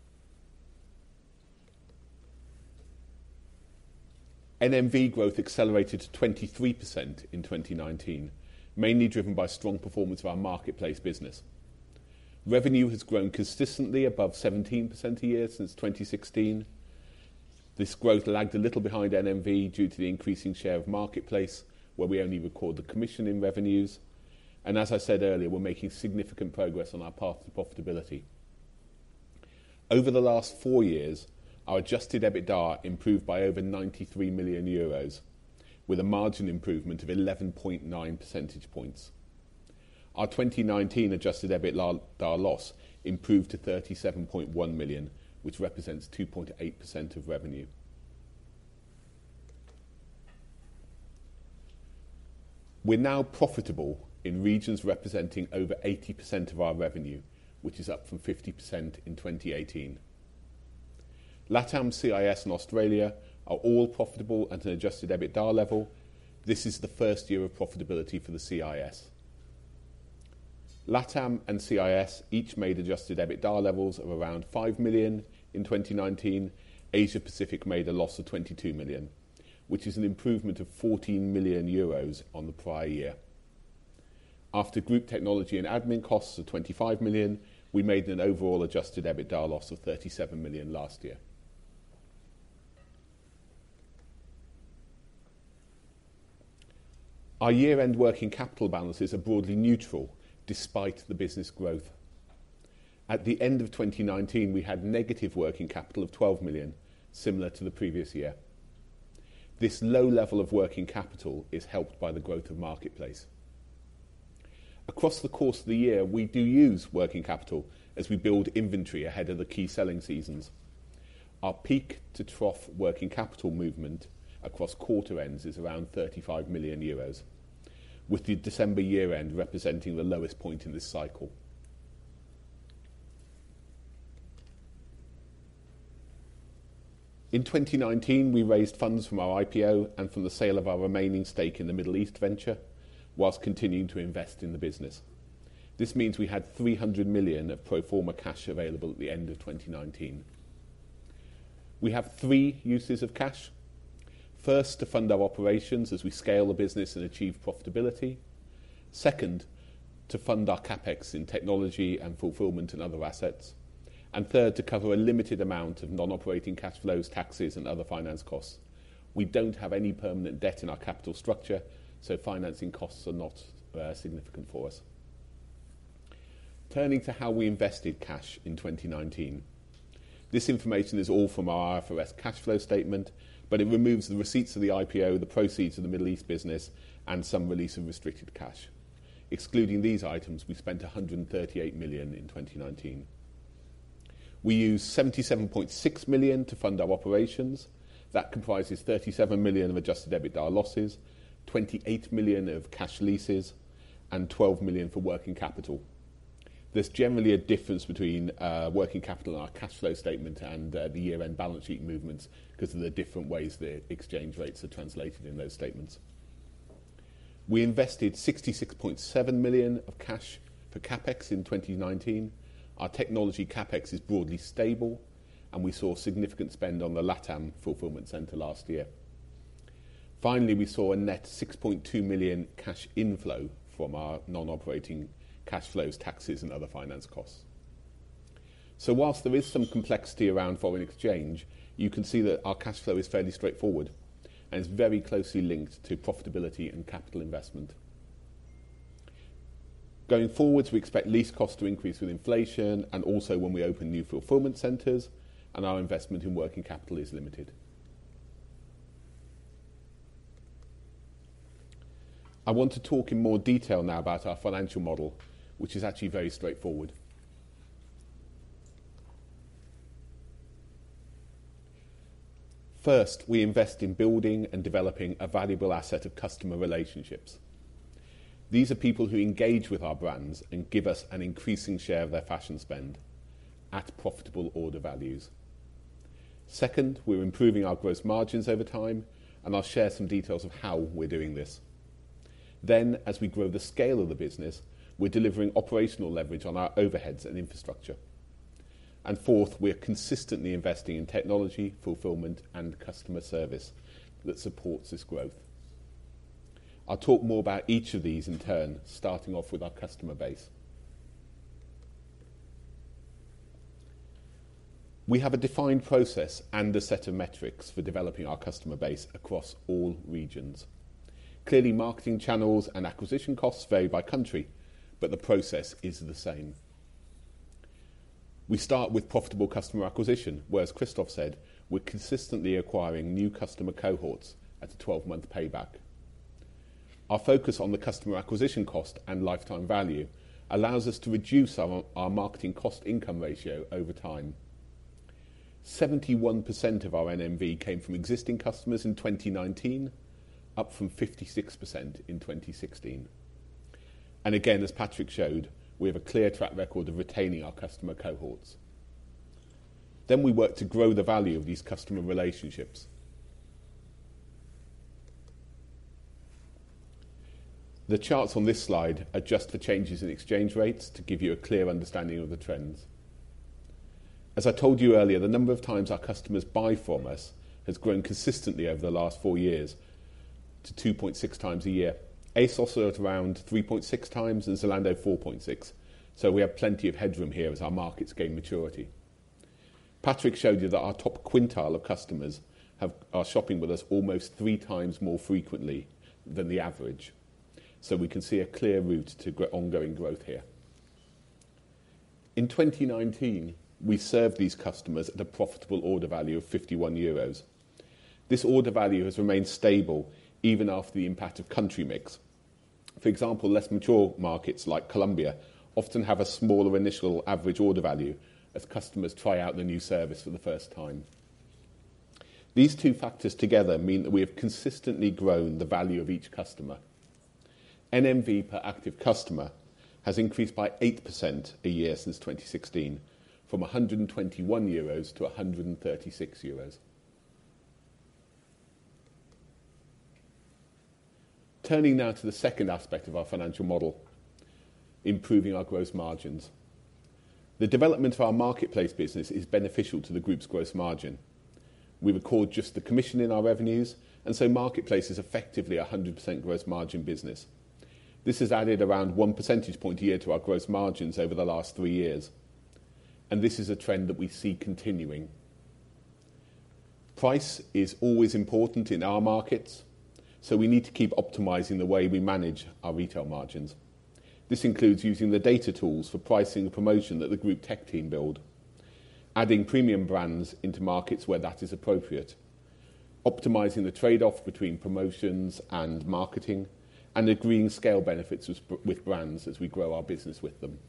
NMV growth accelerated to 23% in 2019, mainly driven by strong performance of our marketplace business. Revenue has grown consistently above 17% a year since 2016. This growth lagged a little behind NMV due to the increasing share of marketplace, where we only record the commission in revenues. And as I said earlier, we're making significant progress on our path to profitability. Over the last 4 years, our adjusted EBITDA improved by over 93 million euros, with a margin improvement of 11.9 percentage points. Our 2019 adjusted EBITDA loss improved to 37.1 million, which represents 2.8% of revenue. We're now profitable in regions representing over 80% of our revenue, which is up from 50% in 2018. LATAM, CIS and Australia are all profitable at an adjusted EBITDA level. This is the first year of profitability for the CIS. LATAM and CIS each made adjusted EBITDA levels of around 5 million in 2019. Asia Pacific made a loss of 22 million, which is an improvement of 14 million euros on the prior year. After group technology and admin costs of 25 million, we made an overall adjusted EBITDA loss of 37 million last year. Our year-end working capital balances are broadly neutral despite the business growth. At the end of 2019, we had negative working capital of 12 million, similar to the previous year. This low level of working capital is helped by the growth of Marketplace. Across the course of the year, we do use working capital as we build inventory ahead of the key selling seasons. Our peak to trough working capital movement across quarter ends is around 35 million euros, with the December year end representing the lowest point in this cycle. In 2019, we raised funds from our IPO and from the sale of our remaining stake in the Middle East venture, whilst continuing to invest in the business. This means we had 300 million of pro forma cash available at the end of 2019. We have three uses of cash. First, to fund our operations as we scale the business and achieve profitability. Second, to fund our CapEx in technology and fulfillment and other assets. And third, to cover a limited amount of non-operating cash flows, taxes and other finance costs. We don't have any permanent debt in our capital structure, so financing costs are not significant for us. Turning to how we invested cash in 2019. This information is all from our IFRS cash flow statement, but it removes the receipts of the IPO, the proceeds of the Middle East business, and some release of restricted cash. Excluding these items, we spent 138 million in 2019. We used 77.6 million to fund our operations. That comprises 37 million of adjusted EBITDA losses, 28 million of cash leases, and 12 million for working capital. There's generally a difference between working capital in our cash flow statement and the year-end balance sheet movements because of the different ways the exchange rates are translated in those statements. We invested 66.7 million of cash for CapEx in 2019. Our technology CapEx is broadly stable, and we saw significant spend on the LATAM fulfillment centre last year. Finally, we saw a net 6.2 million cash inflow from our non-operating cash flows, taxes and other finance costs. So whilst there is some complexity around foreign exchange, you can see that our cash flow is fairly straightforward and is very closely linked to profitability and capital investment. Going forwards, we expect lease costs to increase with inflation and also when we open new fulfillment centres, and our investment in working capital is limited. I want to talk in more detail now about our financial model, which is actually very straightforward. First, we invest in building and developing a valuable asset of customer relationships. These are people who engage with our brands and give us an increasing share of their fashion spend at profitable order values. Second, we're improving our gross margins over time, and I'll share some details of how we're doing this. Then, as we grow the scale of the business, we're delivering operational leverage on our overheads and infrastructure. And fourth, we're consistently investing in technology, fulfillment and customer service that supports this growth. I'll talk more about each of these in turn, starting off with our customer base. We have a defined process and a set of metrics for developing our customer base across all regions. Clearly, marketing channels and acquisition costs vary by country, but the process is the same. We start with profitable customer acquisition, where, as Christoph said, we're consistently acquiring new customer cohorts at a 12-month payback. Our focus on the customer acquisition cost and lifetime value allows us to reduce our marketing cost-income ratio over time. 71% of our NMV came from existing customers in 2019, up from 56% in 2016. And again, as Patrick showed, we have a clear track record of retaining our customer cohorts. Then we work to grow the value of these customer relationships. The charts on this slide adjust for changes in exchange rates to give you a clear understanding of the trends. As I told you earlier, the number of times our customers buy from us has grown consistently over the last 4 years to 2.6 times a year. ASOS are at around 3.6 times and Zalando 4.6. So we have plenty of headroom here as our markets gain maturity. Patrick showed you that our top quintile of customers are shopping with us almost 3 times more frequently than the average. So we can see a clear route to ongoing growth here. In 2019, we served these customers at a profitable order value of €51. This order value has remained stable even after the impact of country mix. For example, less mature markets like Colombia often have a smaller initial average order value as customers try out the new service for the first time. These two factors together mean that we have consistently grown the value of each customer. NMV per active customer has increased by 8% a year since 2016, from €121 to €136. Turning now to the second aspect of our financial model, improving our gross margins. The development of our marketplace business is beneficial to the group's gross margin. We record just the commission in our revenues, and so marketplace is effectively a 100% gross margin business. This has added around 1 percentage point a year to our gross margins over the last 3 years. And this is a trend that we see continuing. Price is always important in our markets, so we need to keep optimizing the way we manage our retail margins. This includes using the data tools for pricing and promotion that the group tech team build, adding premium brands into markets where that is appropriate, optimizing the trade-off between promotions and marketing, and agreeing scale benefits with brands as we grow our business with them.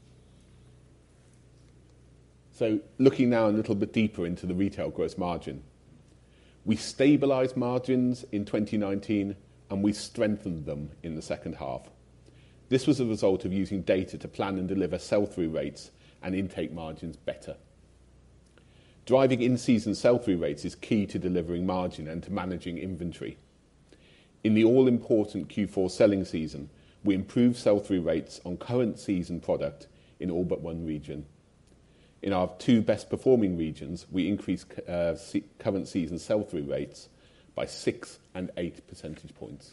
So looking now a little bit deeper into the retail gross margin. We stabilised margins in 2019 and we strengthened them in the second half. This was a result of using data to plan and deliver sell-through rates and intake margins better. Driving in-season sell-through rates is key to delivering margin and to managing inventory. In the all-important Q4 selling season, we improved sell-through rates on current season product in all but one region. In our 2 best-performing regions, we increased current season sell-through rates by 6 and 8 percentage points.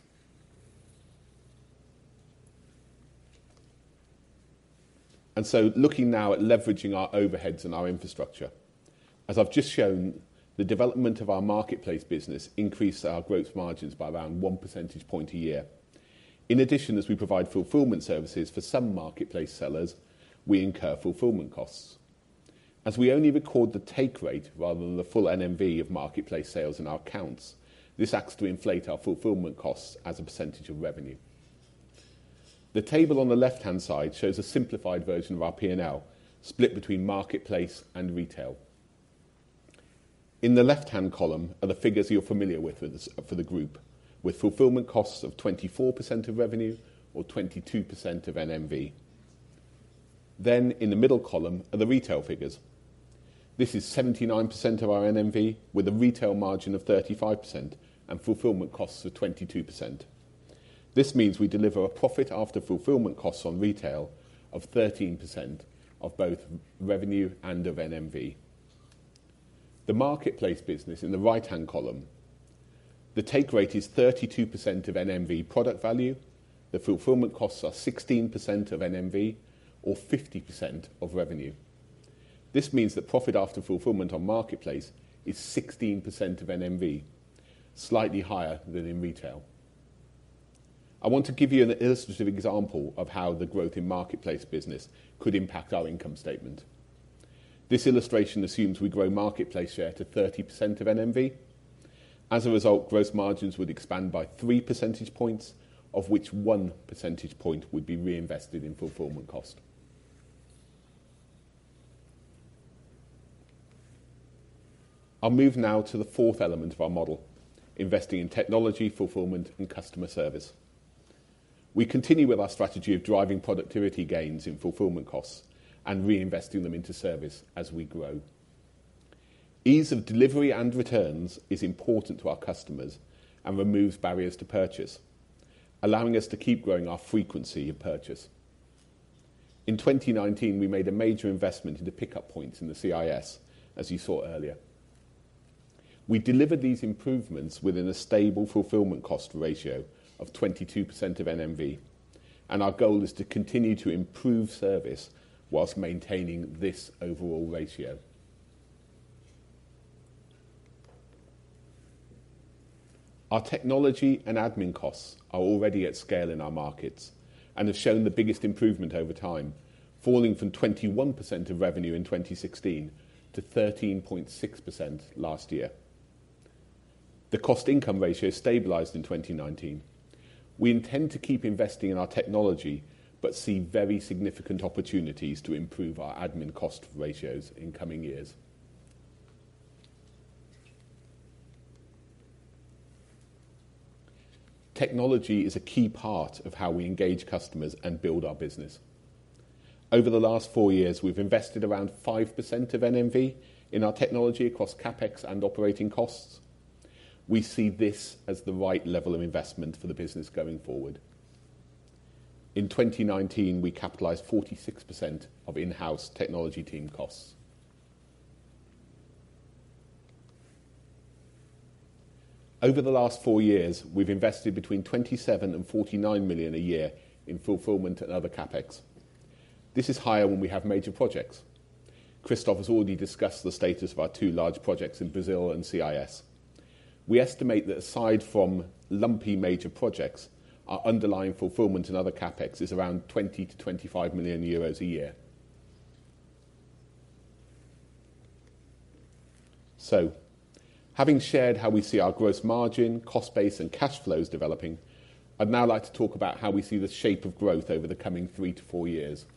And so looking now at leveraging our overheads and our infrastructure. As I've just shown, the development of our marketplace business increased our gross margins by around 1 percentage point a year. In addition, as we provide fulfillment services for some marketplace sellers, we incur fulfillment costs. As we only record the take rate rather than the full NMV of marketplace sales in our accounts, this acts to inflate our fulfillment costs as a percentage of revenue. The table on the left-hand side shows a simplified version of our P&L, split between marketplace and retail. In the left-hand column are the figures you're familiar with for the group, with fulfillment costs of 24% of revenue or 22% of NMV. Then in the middle column are the retail figures. This is 79% of our NMV with a retail margin of 35% and fulfillment costs of 22%. This means we deliver a profit after fulfillment costs on retail of 13% of both revenue and of NMV. The marketplace business in the right-hand column, the take rate is 32% of NMV product value, the fulfillment costs are 16% of NMV or 50% of revenue. This means that profit after fulfillment on marketplace is 16% of NMV, slightly higher than in retail. I want to give you an illustrative example of how the growth in marketplace business could impact our income statement. This illustration assumes we grow marketplace share to 30% of NMV. As a result, gross margins would expand by 3 percentage points, of which 1 percentage point would be reinvested in fulfillment cost. I'll move now to the fourth element of our model, investing in technology, fulfillment, and customer service. We continue with our strategy of driving productivity gains in fulfillment costs and reinvesting them into service as we grow. Ease of delivery and returns is important to our customers and removes barriers to purchase. allowing us to keep growing our frequency of purchase. In 2019, we made a major investment into pickup points in the CIS, as you saw earlier. We delivered these improvements within a stable fulfillment cost ratio of 22% of NMV, and our goal is to continue to improve service whilst maintaining this overall ratio. Our technology and admin costs are already at scale in our markets and have shown the biggest improvement over time, falling from 21% of revenue in 2016 to 13.6% last year. The cost-income ratio stabilised in 2019. We intend to keep investing in our technology, but see very significant opportunities to improve our admin cost ratios in coming years. Technology is a key part of how we engage customers and build our business. Over the last 4 years, we've invested around 5% of NMV in our technology across CapEx and operating costs. We see this as the right level of investment for the business going forward. In 2019, we capitalised 46% of in-house technology team costs. Over the last 4 years, we've invested between 27 and 49 million a year in fulfilment and other CapEx. This is higher when we have major projects. Christoph has already discussed the status of our 2 large projects in Brazil and CIS. We estimate that aside from lumpy major projects, our underlying fulfilment and other CapEx is around 20 to 25 million euros a year. So, having shared how we see our gross margin, cost base and cash flows developing, I'd now like to talk about how we see the shape of growth over the coming 3 to 4 years.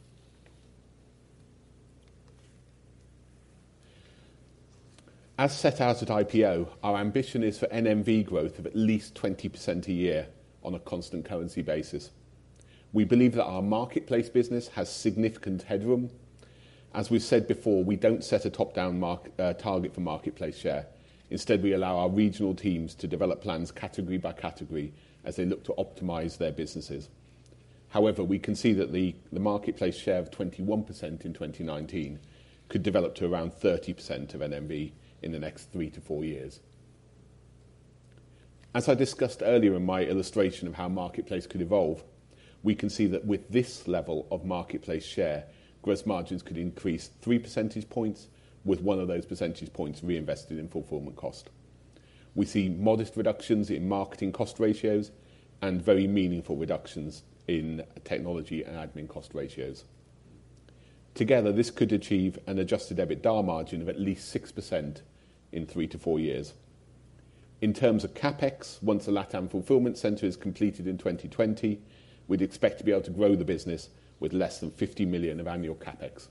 As set out at IPO, our ambition is for NMV growth of at least 20% a year on a constant currency basis. We believe that our marketplace business has significant headroom. As we've said before, we don't set a top-down target for marketplace share. Instead, we allow our regional teams to develop plans category by category as they look to optimise their businesses. However, we can see that the marketplace share of 21% in 2019 could develop to around 30% of NMV in the next 3 to 4 years. As I discussed earlier in my illustration of how marketplace could evolve, we can see that with this level of marketplace share, gross margins could increase 3 percentage points, with one of those percentage points reinvested in fulfillment cost. We see modest reductions in marketing cost ratios and very meaningful reductions in technology and admin cost ratios. Together, this could achieve an adjusted EBITDA margin of at least 6% in 3 to 4 years. In terms of CapEx, once the LATAM fulfillment centre is completed in 2020, we'd expect to be able to grow the business with less than 50 million of annual CapEx.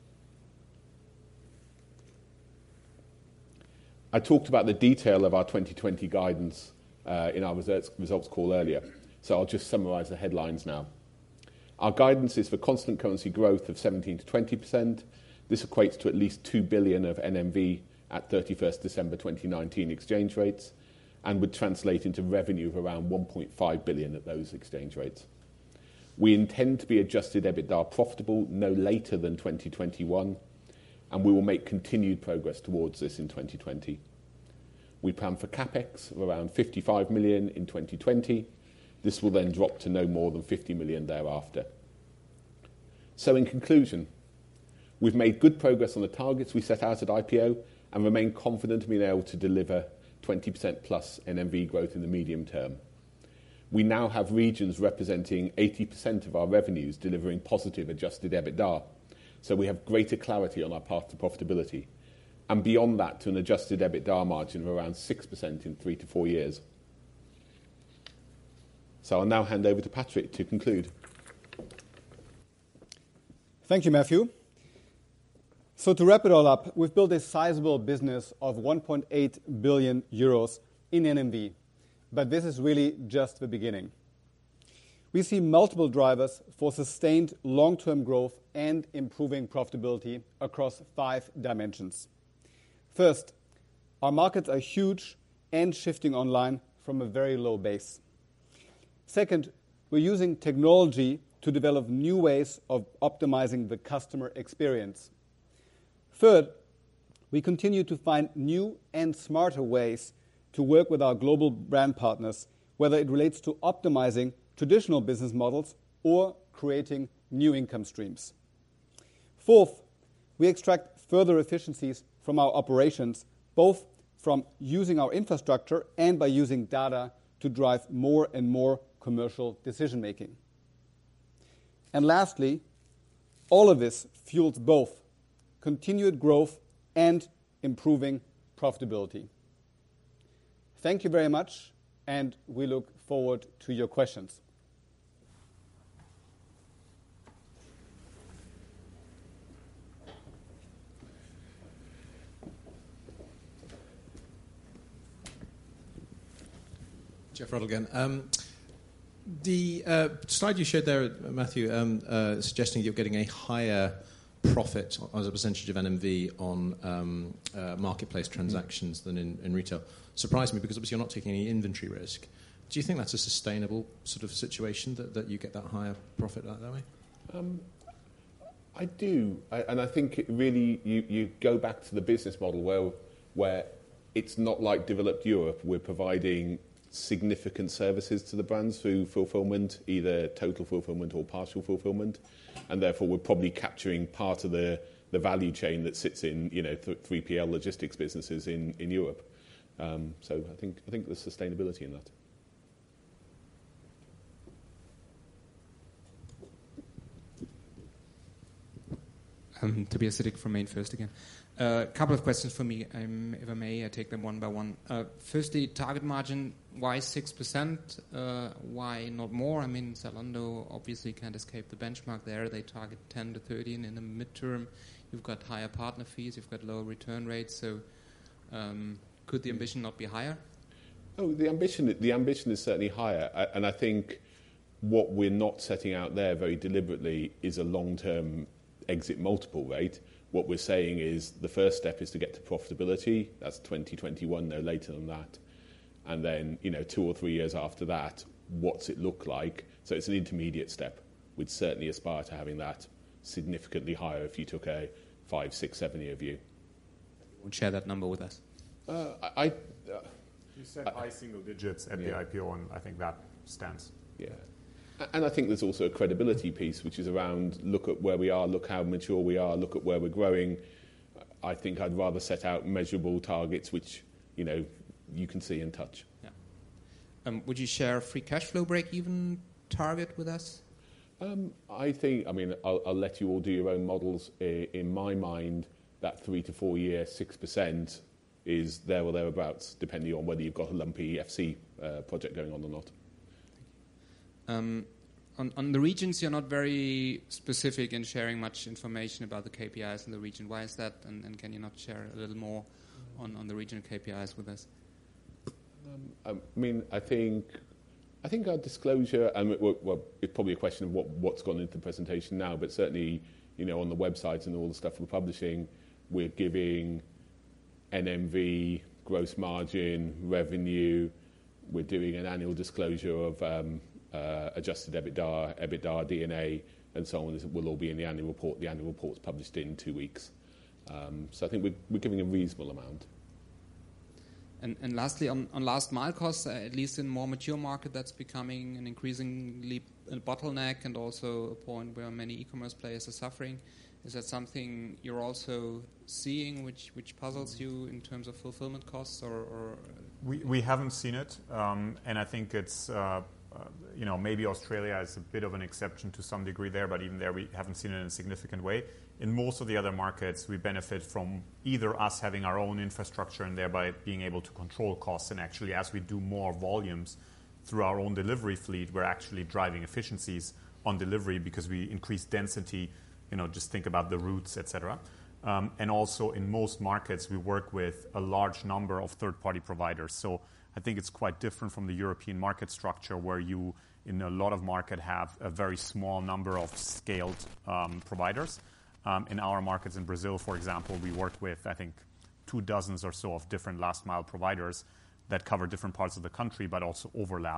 I talked about the detail of our 2020 guidance in our results call earlier, so I'll just summarise the headlines now. Our guidance is for constant currency growth of 17 to 20%. This equates to at least 2 billion of NMV at 31st December 2019 exchange rates and would translate into revenue of around 1.5 billion at those exchange rates. We intend to be adjusted EBITDA profitable no later than 2021, and we will make continued progress towards this in 2020. We plan for CapEx of around 55 million in 2020. This will then drop to no more than 50 million thereafter. So in conclusion, we've made good progress on the targets we set out at IPO and remain confident in being able to deliver 20% plus NMV growth in the medium term. We now have regions representing 80% of our revenues delivering positive adjusted EBITDA, so we have greater clarity on our path to profitability, and beyond that to an adjusted EBITDA margin of around 6% in 3 to 4 years. So I'll now hand over to Patrick to conclude. Thank you, Matthew. So to wrap it all up, we've built a sizable business of 1.8 billion euros in NMV, but this is really just the beginning. We see multiple drivers for sustained long-term growth and improving profitability across 5 dimensions. First, our markets are huge and shifting online from a very low base. Second, we're using technology to develop new ways of optimizing the customer experience. Third, we continue to find new and smarter ways to work with our global brand partners, whether it relates to optimizing traditional business models or creating new income streams. Fourth, we extract further efficiencies from our operations, both from using our infrastructure and by using data to drive more and more commercial decision-making. And lastly, all of this fuels both continued growth and improving profitability. Thank you very much, and we look forward to your questions. Jeff Ruddle again. The slide you showed there, Matthew, suggesting you're getting a higher profit as a percentage of NMV on marketplace transactions than in retail surprised me, because obviously you're not taking any inventory risk. Do you think that's a sustainable sort of situation, that you get that higher profit that way? I do, and I think it really you go back to the business model where it's not like developed Europe. We're providing significant services to the brands through fulfillment, either total fulfillment or partial fulfillment, and therefore we're probably capturing part of the value chain that sits in 3PL logistics businesses in Europe. So I think there's sustainability in that. Tobias Siddiq from MainFirst again. A couple of questions for me, if I may. I take them one by one. Firstly, target margin, why 6%? Why not more? I mean, Zalando obviously can't escape the benchmark there. They target 10 to 13 in the midterm. You've got higher partner fees. You've got lower return rates. So could the ambition not be higher? Oh, the ambition is certainly higher. And I think what we're not setting out there very deliberately is a long-term exit multiple rate. What we're saying is the first step is to get to profitability. That's 2021, no later than that. And then, 2 or 3 years after that, what's it look like? So it's an intermediate step. We'd certainly aspire to having that significantly higher if you took a 5, 6, 7 year view. Would share that number with us? You said high single digits at the IPO, and I think that stands. Yeah. And I think there's also a credibility piece, which is around look at where we are, look how mature we are, look at where we're growing. I think I'd rather set out measurable targets which, you can see and touch. Yeah. Would you share a free cash flow break-even target with us? I'll let you all do your own models. In my mind, that 3 to 4 year, 6% is there or thereabouts, depending on whether you've got a lumpy FC project going on or not. On the regions, you're not very specific in sharing much information about the KPIs in the region. Why is that? And can you not share a little more on the regional KPIs with us? I think our disclosure, and it's probably a question of what's gone into the presentation now, but certainly, on the website and all the stuff we're publishing, we're giving NMV, gross margin, revenue. We're doing an annual disclosure of adjusted EBITDA, D&A, and so on. This will all be in the annual report. The annual report's published in 2 weeks. So I think we're giving a reasonable amount. And lastly, on last mile costs, at least in more mature market, that's becoming an increasingly bottleneck and also a point where many e-commerce players are suffering. Is that something you're also seeing, which puzzles you in terms of fulfillment costs, or? We haven't seen it, and I think it's maybe Australia is a bit of an exception to some degree there, but even there we haven't seen it in a significant way. In most of the other markets, we benefit from either us having our own infrastructure and thereby being able to control costs, and actually as we do more volumes through our own delivery fleet, we're actually driving efficiencies on delivery because we increase density, just think about the routes, etc. And also in most markets, we work with a large number of third-party providers. So I think it's quite different from the European market structure where you, in a lot of market, have a very small number of scaled providers. In our markets in Brazil, for example, we work with, I think, 24 or so of different last-mile providers that cover different parts of the country but also overlap.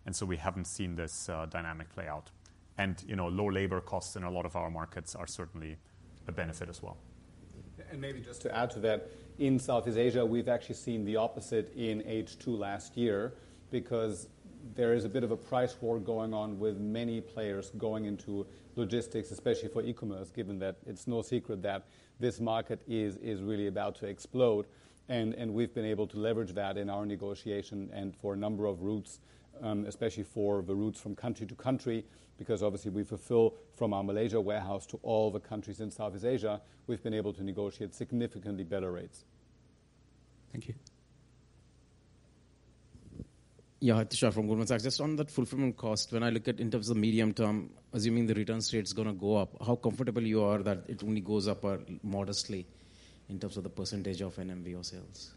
And so we haven't seen this dynamic play out. And low labor costs in a lot of our markets are certainly a benefit as well. And maybe just to add to that, in Southeast Asia, we've actually seen the opposite in H2 last year, because there is a bit of a price war going on with many players going into logistics, especially for e-commerce, given that it's no secret that this market is really about to explode. And we've been able to leverage that in our negotiation and for a number of routes, especially for the routes from country to country, because obviously we fulfill from our Malaysia warehouse to all the countries in Southeast Asia. We've been able to negotiate significantly better rates. Thank you. Yeah, Tushar from Goldman Sachs. Just on that fulfillment cost, when I look at in terms of medium term, assuming the returns rate is going to go up, how comfortable you are that it only goes up modestly in terms of the percentage of NMV or sales?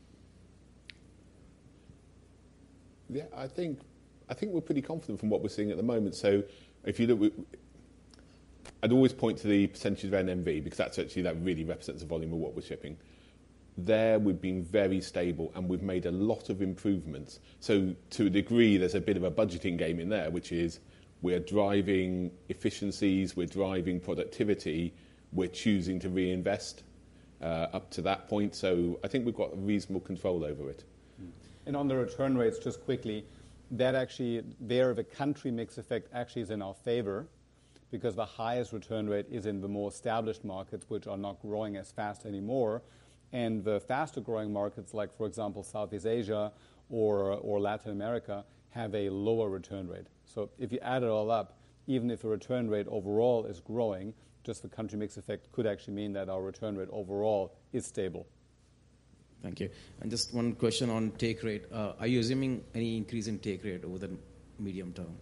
Yeah, I think we're pretty confident from what we're seeing at the moment. So if you look, I'd always point to the percentage of NMV, because that really represents the volume of what we're shipping. There we've been very stable, and we've made a lot of improvements. So to a degree, there's a bit of a budgeting game in there, which is we're driving efficiencies, we're driving productivity, we're choosing to reinvest up to that point. So I think we've got reasonable control over it. And on the return rates, just quickly, that actually, the country mix effect actually is in our favor, because the highest return rate is in the more established markets, which are not growing as fast anymore. And the faster growing markets, like, for example, Southeast Asia or Latin America, have a lower return rate. So if you add it all up, even if the return rate overall is growing, just the country mix effect could actually mean that our return rate overall is stable. Thank you. And just one question on take rate. Are you assuming any increase in take rate over the medium term?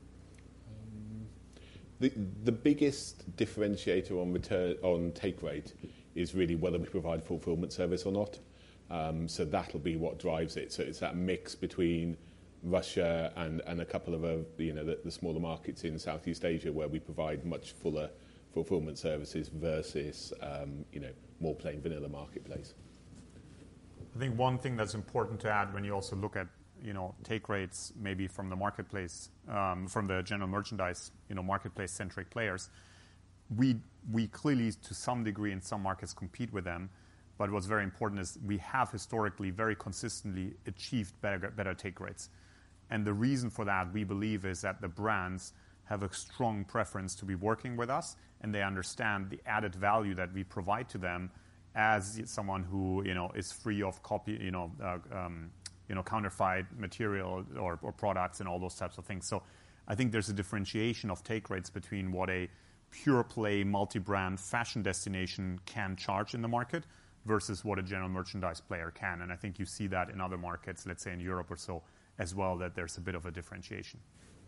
The biggest differentiator on take rate is really whether we provide fulfillment service or not. So that'll be what drives it. So it's that mix between Russia and a couple of the smaller markets in Southeast Asia where we provide much fuller fulfillment services versus more plain vanilla marketplace. I think one thing that's important to add when you also look at take rates maybe from the marketplace, from the general merchandise marketplace centric players, we clearly to some degree in some markets compete with them, but what's very important is we have historically very consistently achieved better take rates. And the reason for that, we believe, is that the brands have a strong preference to be working with us, and they understand the added value that we provide to them as someone who is free of copy, counterfeit material or products and all those types of things. So I think there's a differentiation of take rates between what a pure play multi-brand fashion destination can charge in the market versus what a general merchandise player can. And I think you see that in other markets, let's say in Europe or so as well, that there's a bit of a differentiation.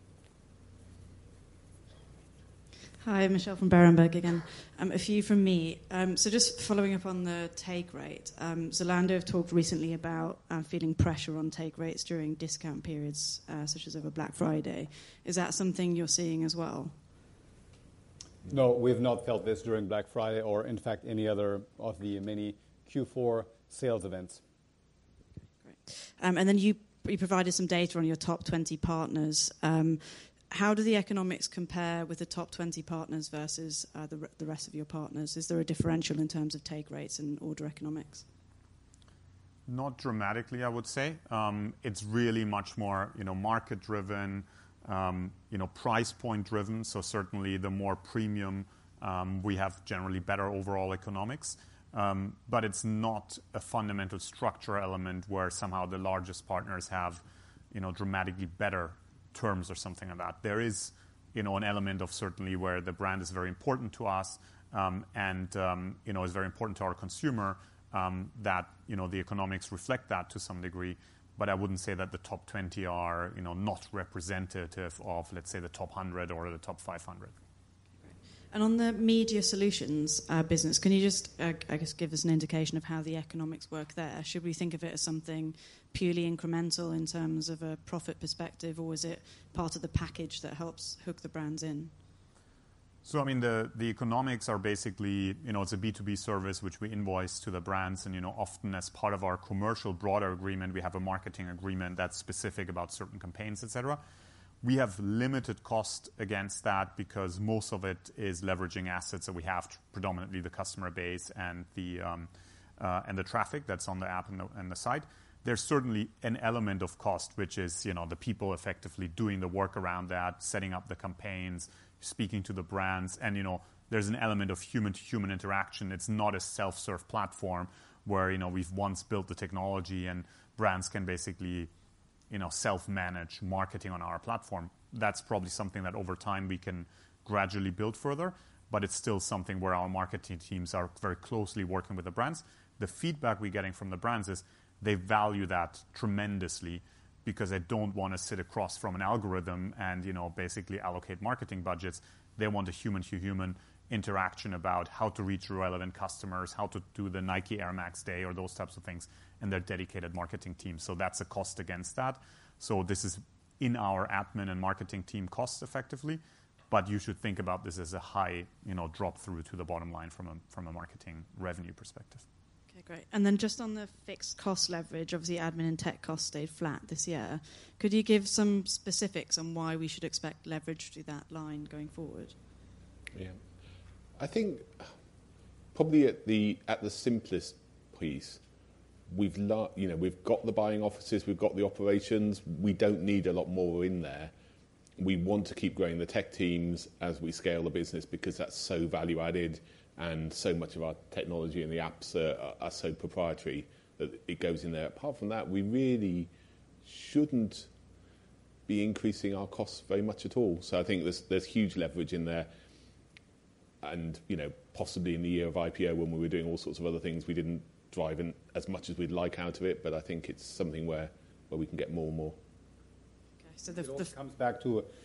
Hi, Michelle from Berenberg again. A few from me. So just following up on the take rate, Zalando have talked recently about feeling pressure on take rates during discount periods, such as over Black Friday. Is that something you're seeing as well? No, we've not felt this during Black Friday or, in fact, any other of the many Q4 sales events. Great. And then you provided some data on your top 20 partners. How do the economics compare with the top 20 partners versus the rest of your partners? Is there a differential in terms of take rates and order economics? Not dramatically, I would say. It's really much more, market-driven, price point-driven. So certainly the more premium, we have generally better overall economics. But it's not a fundamental structure element where somehow the largest partners have, dramatically better terms or something like that. There is, an element of certainly where the brand is very important to us and is very important to our consumer, that, the economics reflect that to some degree. But I wouldn't say that the top 20 are, not representative of, let's say, the top 100 or the top 500. And on the media solutions business, can you just, give us an indication of how the economics work there? Should we think of it as something purely incremental in terms of a profit perspective, or is it part of the package that helps hook the brands in? So, I mean, the economics are basically, it's a B2B service which we invoice to the brands. And, often as part of our commercial broader agreement, we have a marketing agreement that's specific about certain campaigns, etc. We have limited cost against that because most of it is leveraging assets that we have, predominantly the customer base and the traffic that's on the app and the site. There's certainly an element of cost, which is, the people effectively doing the work around that, setting up the campaigns, speaking to the brands, and there's an element of human-to-human interaction. It's not a self-serve platform where we've once built the technology and brands can basically self-manage marketing on our platform. That's probably something that over time we can gradually build further, but it's still something where our marketing teams are very closely working with the brands. The feedback we're getting from the brands is they value that tremendously, because they don't want to sit across from an algorithm and, basically allocate marketing budgets. They want a human-to-human interaction about how to reach relevant customers, how to do the Nike Air Max Day or those types of things, and their dedicated marketing team. So that's a cost against that. So this is in our admin and marketing team costs effectively, but you should think about this as a high, drop through to the bottom line from a marketing revenue perspective. Okay, great. And then just on the fixed cost leverage, obviously admin and tech costs stayed flat this year. Could you give some specifics on why we should expect leverage to that line going forward? Yeah. I think probably at the simplest piece, we've got the buying offices, we've got the operations. We don't need a lot more in there. We want to keep growing the tech teams as we scale the business because that's so value added. And so much of our technology and the apps are so proprietary that it goes in there. Apart from that, we really shouldn't be increasing our costs very much at all. So I think there's huge leverage in there. And, possibly in the year of IPO when we were doing all sorts of other things, we didn't drive in as much as we'd like out of it. But I think it's something where we can get more and more. Okay, so it also comes back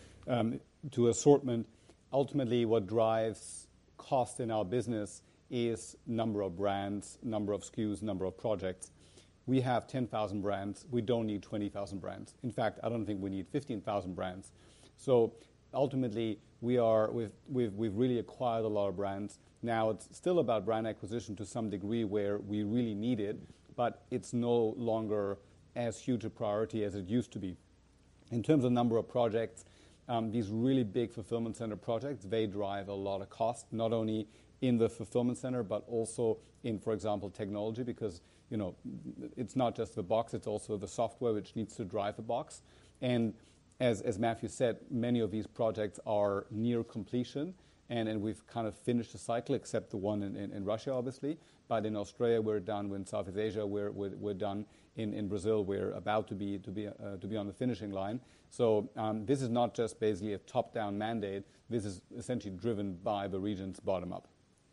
to assortment. Ultimately, what drives cost in our business is number of brands, number of SKUs, number of projects. We have 10,000 brands. We don't need 20,000 brands. In fact, I don't think we need 15,000 brands. So ultimately, we've really acquired a lot of brands. Now it's still about brand acquisition to some degree where we really need it, but it's no longer as huge a priority as it used to be. In terms of number of projects, these really big fulfillment center projects, they drive a lot of cost, not only in the fulfillment center, but also in, for example, technology, because it's not just the box, it's also the software which needs to drive the box. And as Matthew said, many of these projects are near completion, and we've kind of finished the cycle, except the one in Russia, obviously. But in Australia, we're done. In Southeast Asia, we're done. In Brazil, we're about to be on the finishing line. So this is not just basically a top-down mandate. This is essentially driven by the regions bottom up.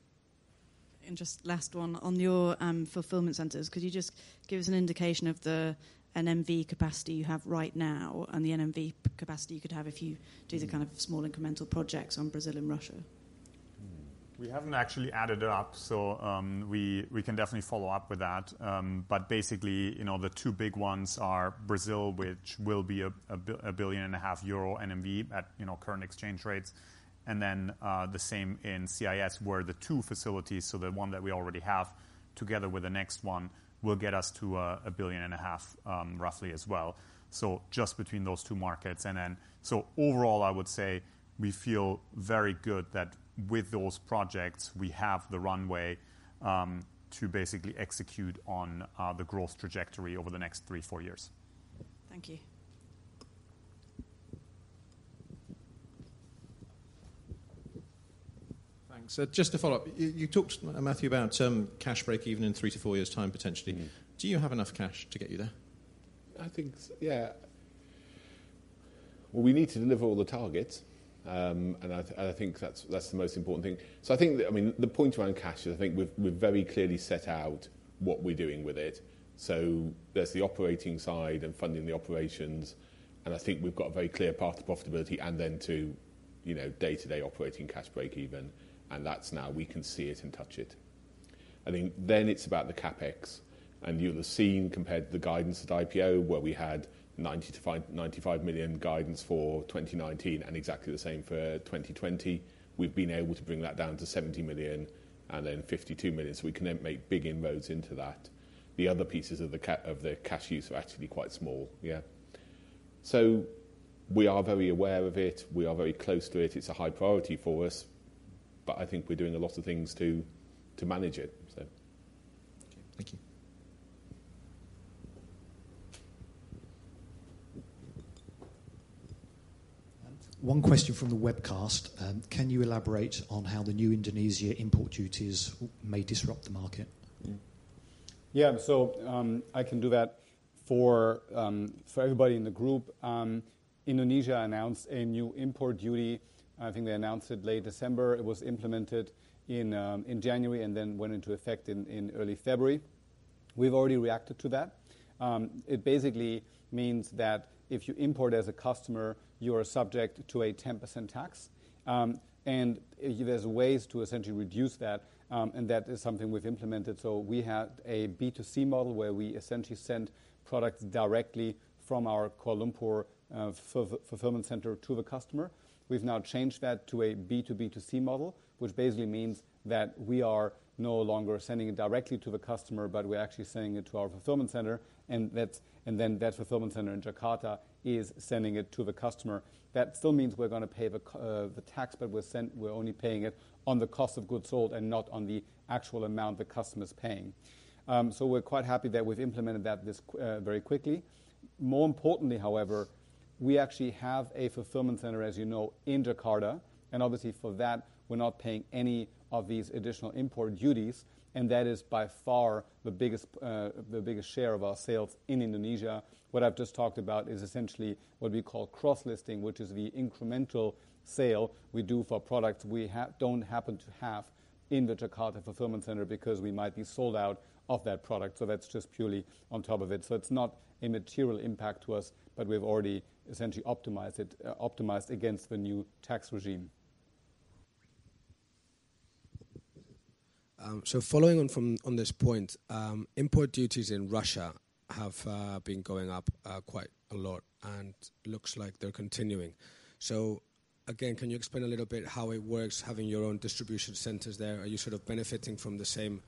And just last one, on your fulfillment centers, could you just give us an indication of the NMV capacity you have right now and the NMV capacity you could have if you do the kind of small incremental projects on Brazil and Russia? We haven't actually added it up, so we can definitely follow up with that. But basically, the two big ones are Brazil, which will be a €1.5 billion NMV at current exchange rates, and then the same in CIS, where the two facilities, so the one that we already have, together with the next one, will get us to $1.5 billion roughly as well. So just between those two markets, and then so overall, I would say we feel very good that with those projects, we have the runway to basically execute on the growth trajectory over the next 3-4 years. Thank you. Thanks. Just to follow up, you talked, Matthew, about cash break even in 3 to 4 years' time potentially. Mm. Do you have enough cash to get you there? I think, yeah. Well, we need to deliver all the targets. And I think that's the most important thing. So I think the point around cash is I think we've very clearly set out what we're doing with it. So there's the operating side and funding the operations, and I think we've got a very clear path to profitability and then to day-to-day operating cash break even, and that's now we can see it and touch it. I think then it's about the capex, and you'll have seen compared to the guidance at IPO where we had 90 to 95 million guidance for 2019 and exactly the same for 2020. we've been able to bring that down to 70 million and then 52 million, so we can then make big inroads into that. The other pieces of the cash use are actually quite small, yeah. So we are very aware of it, we are very close to it, it's a high priority for us, but I think we're doing a lot of things to manage it. So. Okay, thank you. One question from the webcast. Can you elaborate on how the new Indonesia import duties may disrupt the market? Yeah, so I can do that for everybody in the group. Indonesia announced a new import duty. I think they announced it late December. It was implemented in January and then went into effect in early February. We've already reacted to that. It basically means that if you import as a customer, you are subject to a 10% tax. And there's ways to essentially reduce that, and that is something we've implemented. So we had a B2C model where we essentially send products directly from our Kuala Lumpur fulfillment center to the customer. We've now changed that to a B2B2C model, which basically means that we are no longer sending it directly to the customer, but we're actually sending it to our fulfillment center, and then that fulfillment center in Jakarta is sending it to the customer. That still means we're going to pay the tax, but we're only paying it on the cost of goods sold and not on the actual amount the customer is paying. So we're quite happy that we've implemented that very quickly. More importantly, however, we actually have a fulfillment center, as you know, in Jakarta, and obviously for that we're not paying any of these additional import duties, and that is by far the biggest share of our sales in Indonesia. What I've just talked about is essentially what we call cross-listing, which is the incremental sale we do for products we don't happen to have in the Jakarta fulfillment center because we might be sold out of that product. So that's just purely on top of it. So it's not a material impact to us, but we've already essentially optimized against the new tax regime. So following on this point, import duties in Russia have been going up quite a lot, and looks like they're continuing. So again, can you explain a little bit how it works, having your own distribution centers there? Are you sort of benefiting from the same,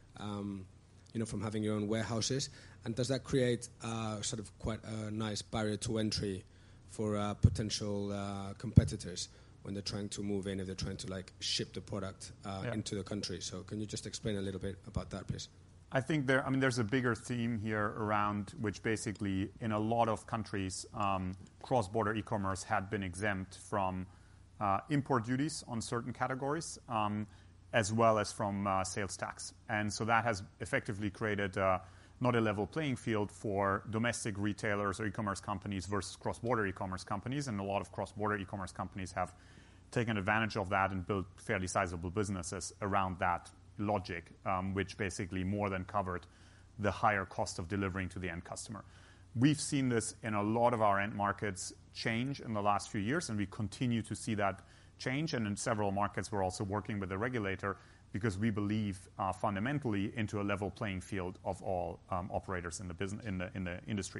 from having your own warehouses? And does that create sort of quite a nice barrier to entry for potential competitors when they're trying to move in, if they're trying to ship the product into the country? So can you just explain a little bit about that, please? I think there's a bigger theme here around which basically in a lot of countries, cross-border e-commerce had been exempt from import duties on certain categories, as well as from sales tax. And so that has effectively created not a level playing field for domestic retailers or e-commerce companies versus cross-border e-commerce companies. And a lot of cross-border e-commerce companies have taken advantage of that and built fairly sizable businesses around that logic, which basically more than covered the higher cost of delivering to the end customer. We've seen this in a lot of our end markets change in the last few years, and we continue to see that change. And in several markets, we're also working with the regulator because we believe fundamentally into a level playing field of all operators in the business in the industry.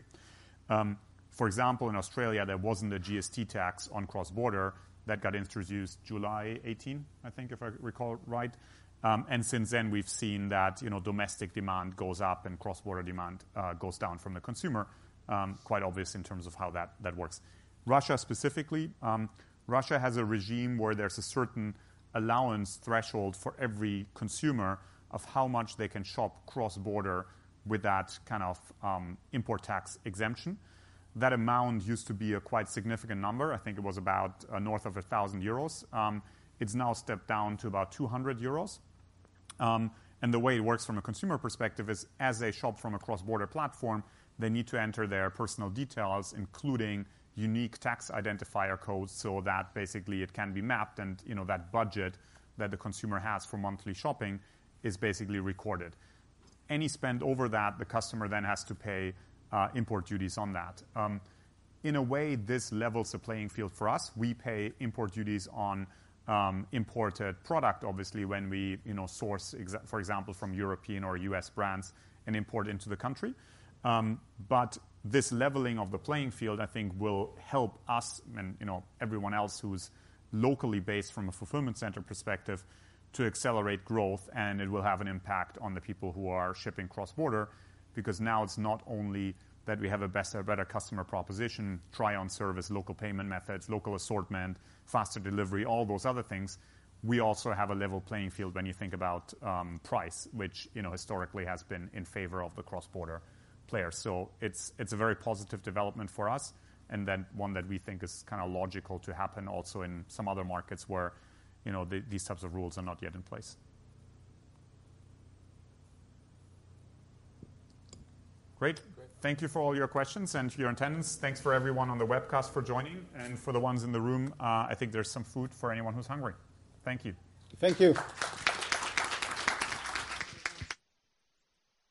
For example, in Australia, there wasn't a GST tax on cross-border that got introduced July 18, I think, if I recall right. And since then, we've seen that domestic demand goes up and cross-border demand goes down from the consumer. Quite obvious in terms of how that works. Russia specifically, Russia has a regime where there's a certain allowance threshold for every consumer of how much they can shop cross-border with that kind of import tax exemption. That amount used to be a quite significant number. I think it was about north of 1,000 euros. It's now stepped down to about 200 euros. And the way it works from a consumer perspective is as they shop from a cross-border platform, they need to enter their personal details, including unique tax identifier codes, so that basically it can be mapped, and that budget that the consumer has for monthly shopping is basically recorded. Any spend over that, the customer then has to pay import duties on that. In a way, this levels the playing field for us. We pay import duties on imported product, obviously, when we source, for example, from European or US brands and import into the country. But this leveling of the playing field, I think, will help us and everyone else who's locally based from a fulfillment center perspective to accelerate growth, and it will have an impact on the people who are shipping cross-border, because now it's not only that we have a better customer proposition, try-on service, local payment methods, local assortment, faster delivery, all those other things. We also have a level playing field when you think about price, which historically has been in favor of the cross-border players. So it's a very positive development for us, and then one that we think is kind of logical to happen also in some other markets where these types of rules are not yet in place. Great. Thank you for all your questions and your attendance. Thanks for everyone on the webcast for joining. And for the ones in the room, I think there's some food for anyone who's hungry. Thank you. Thank you.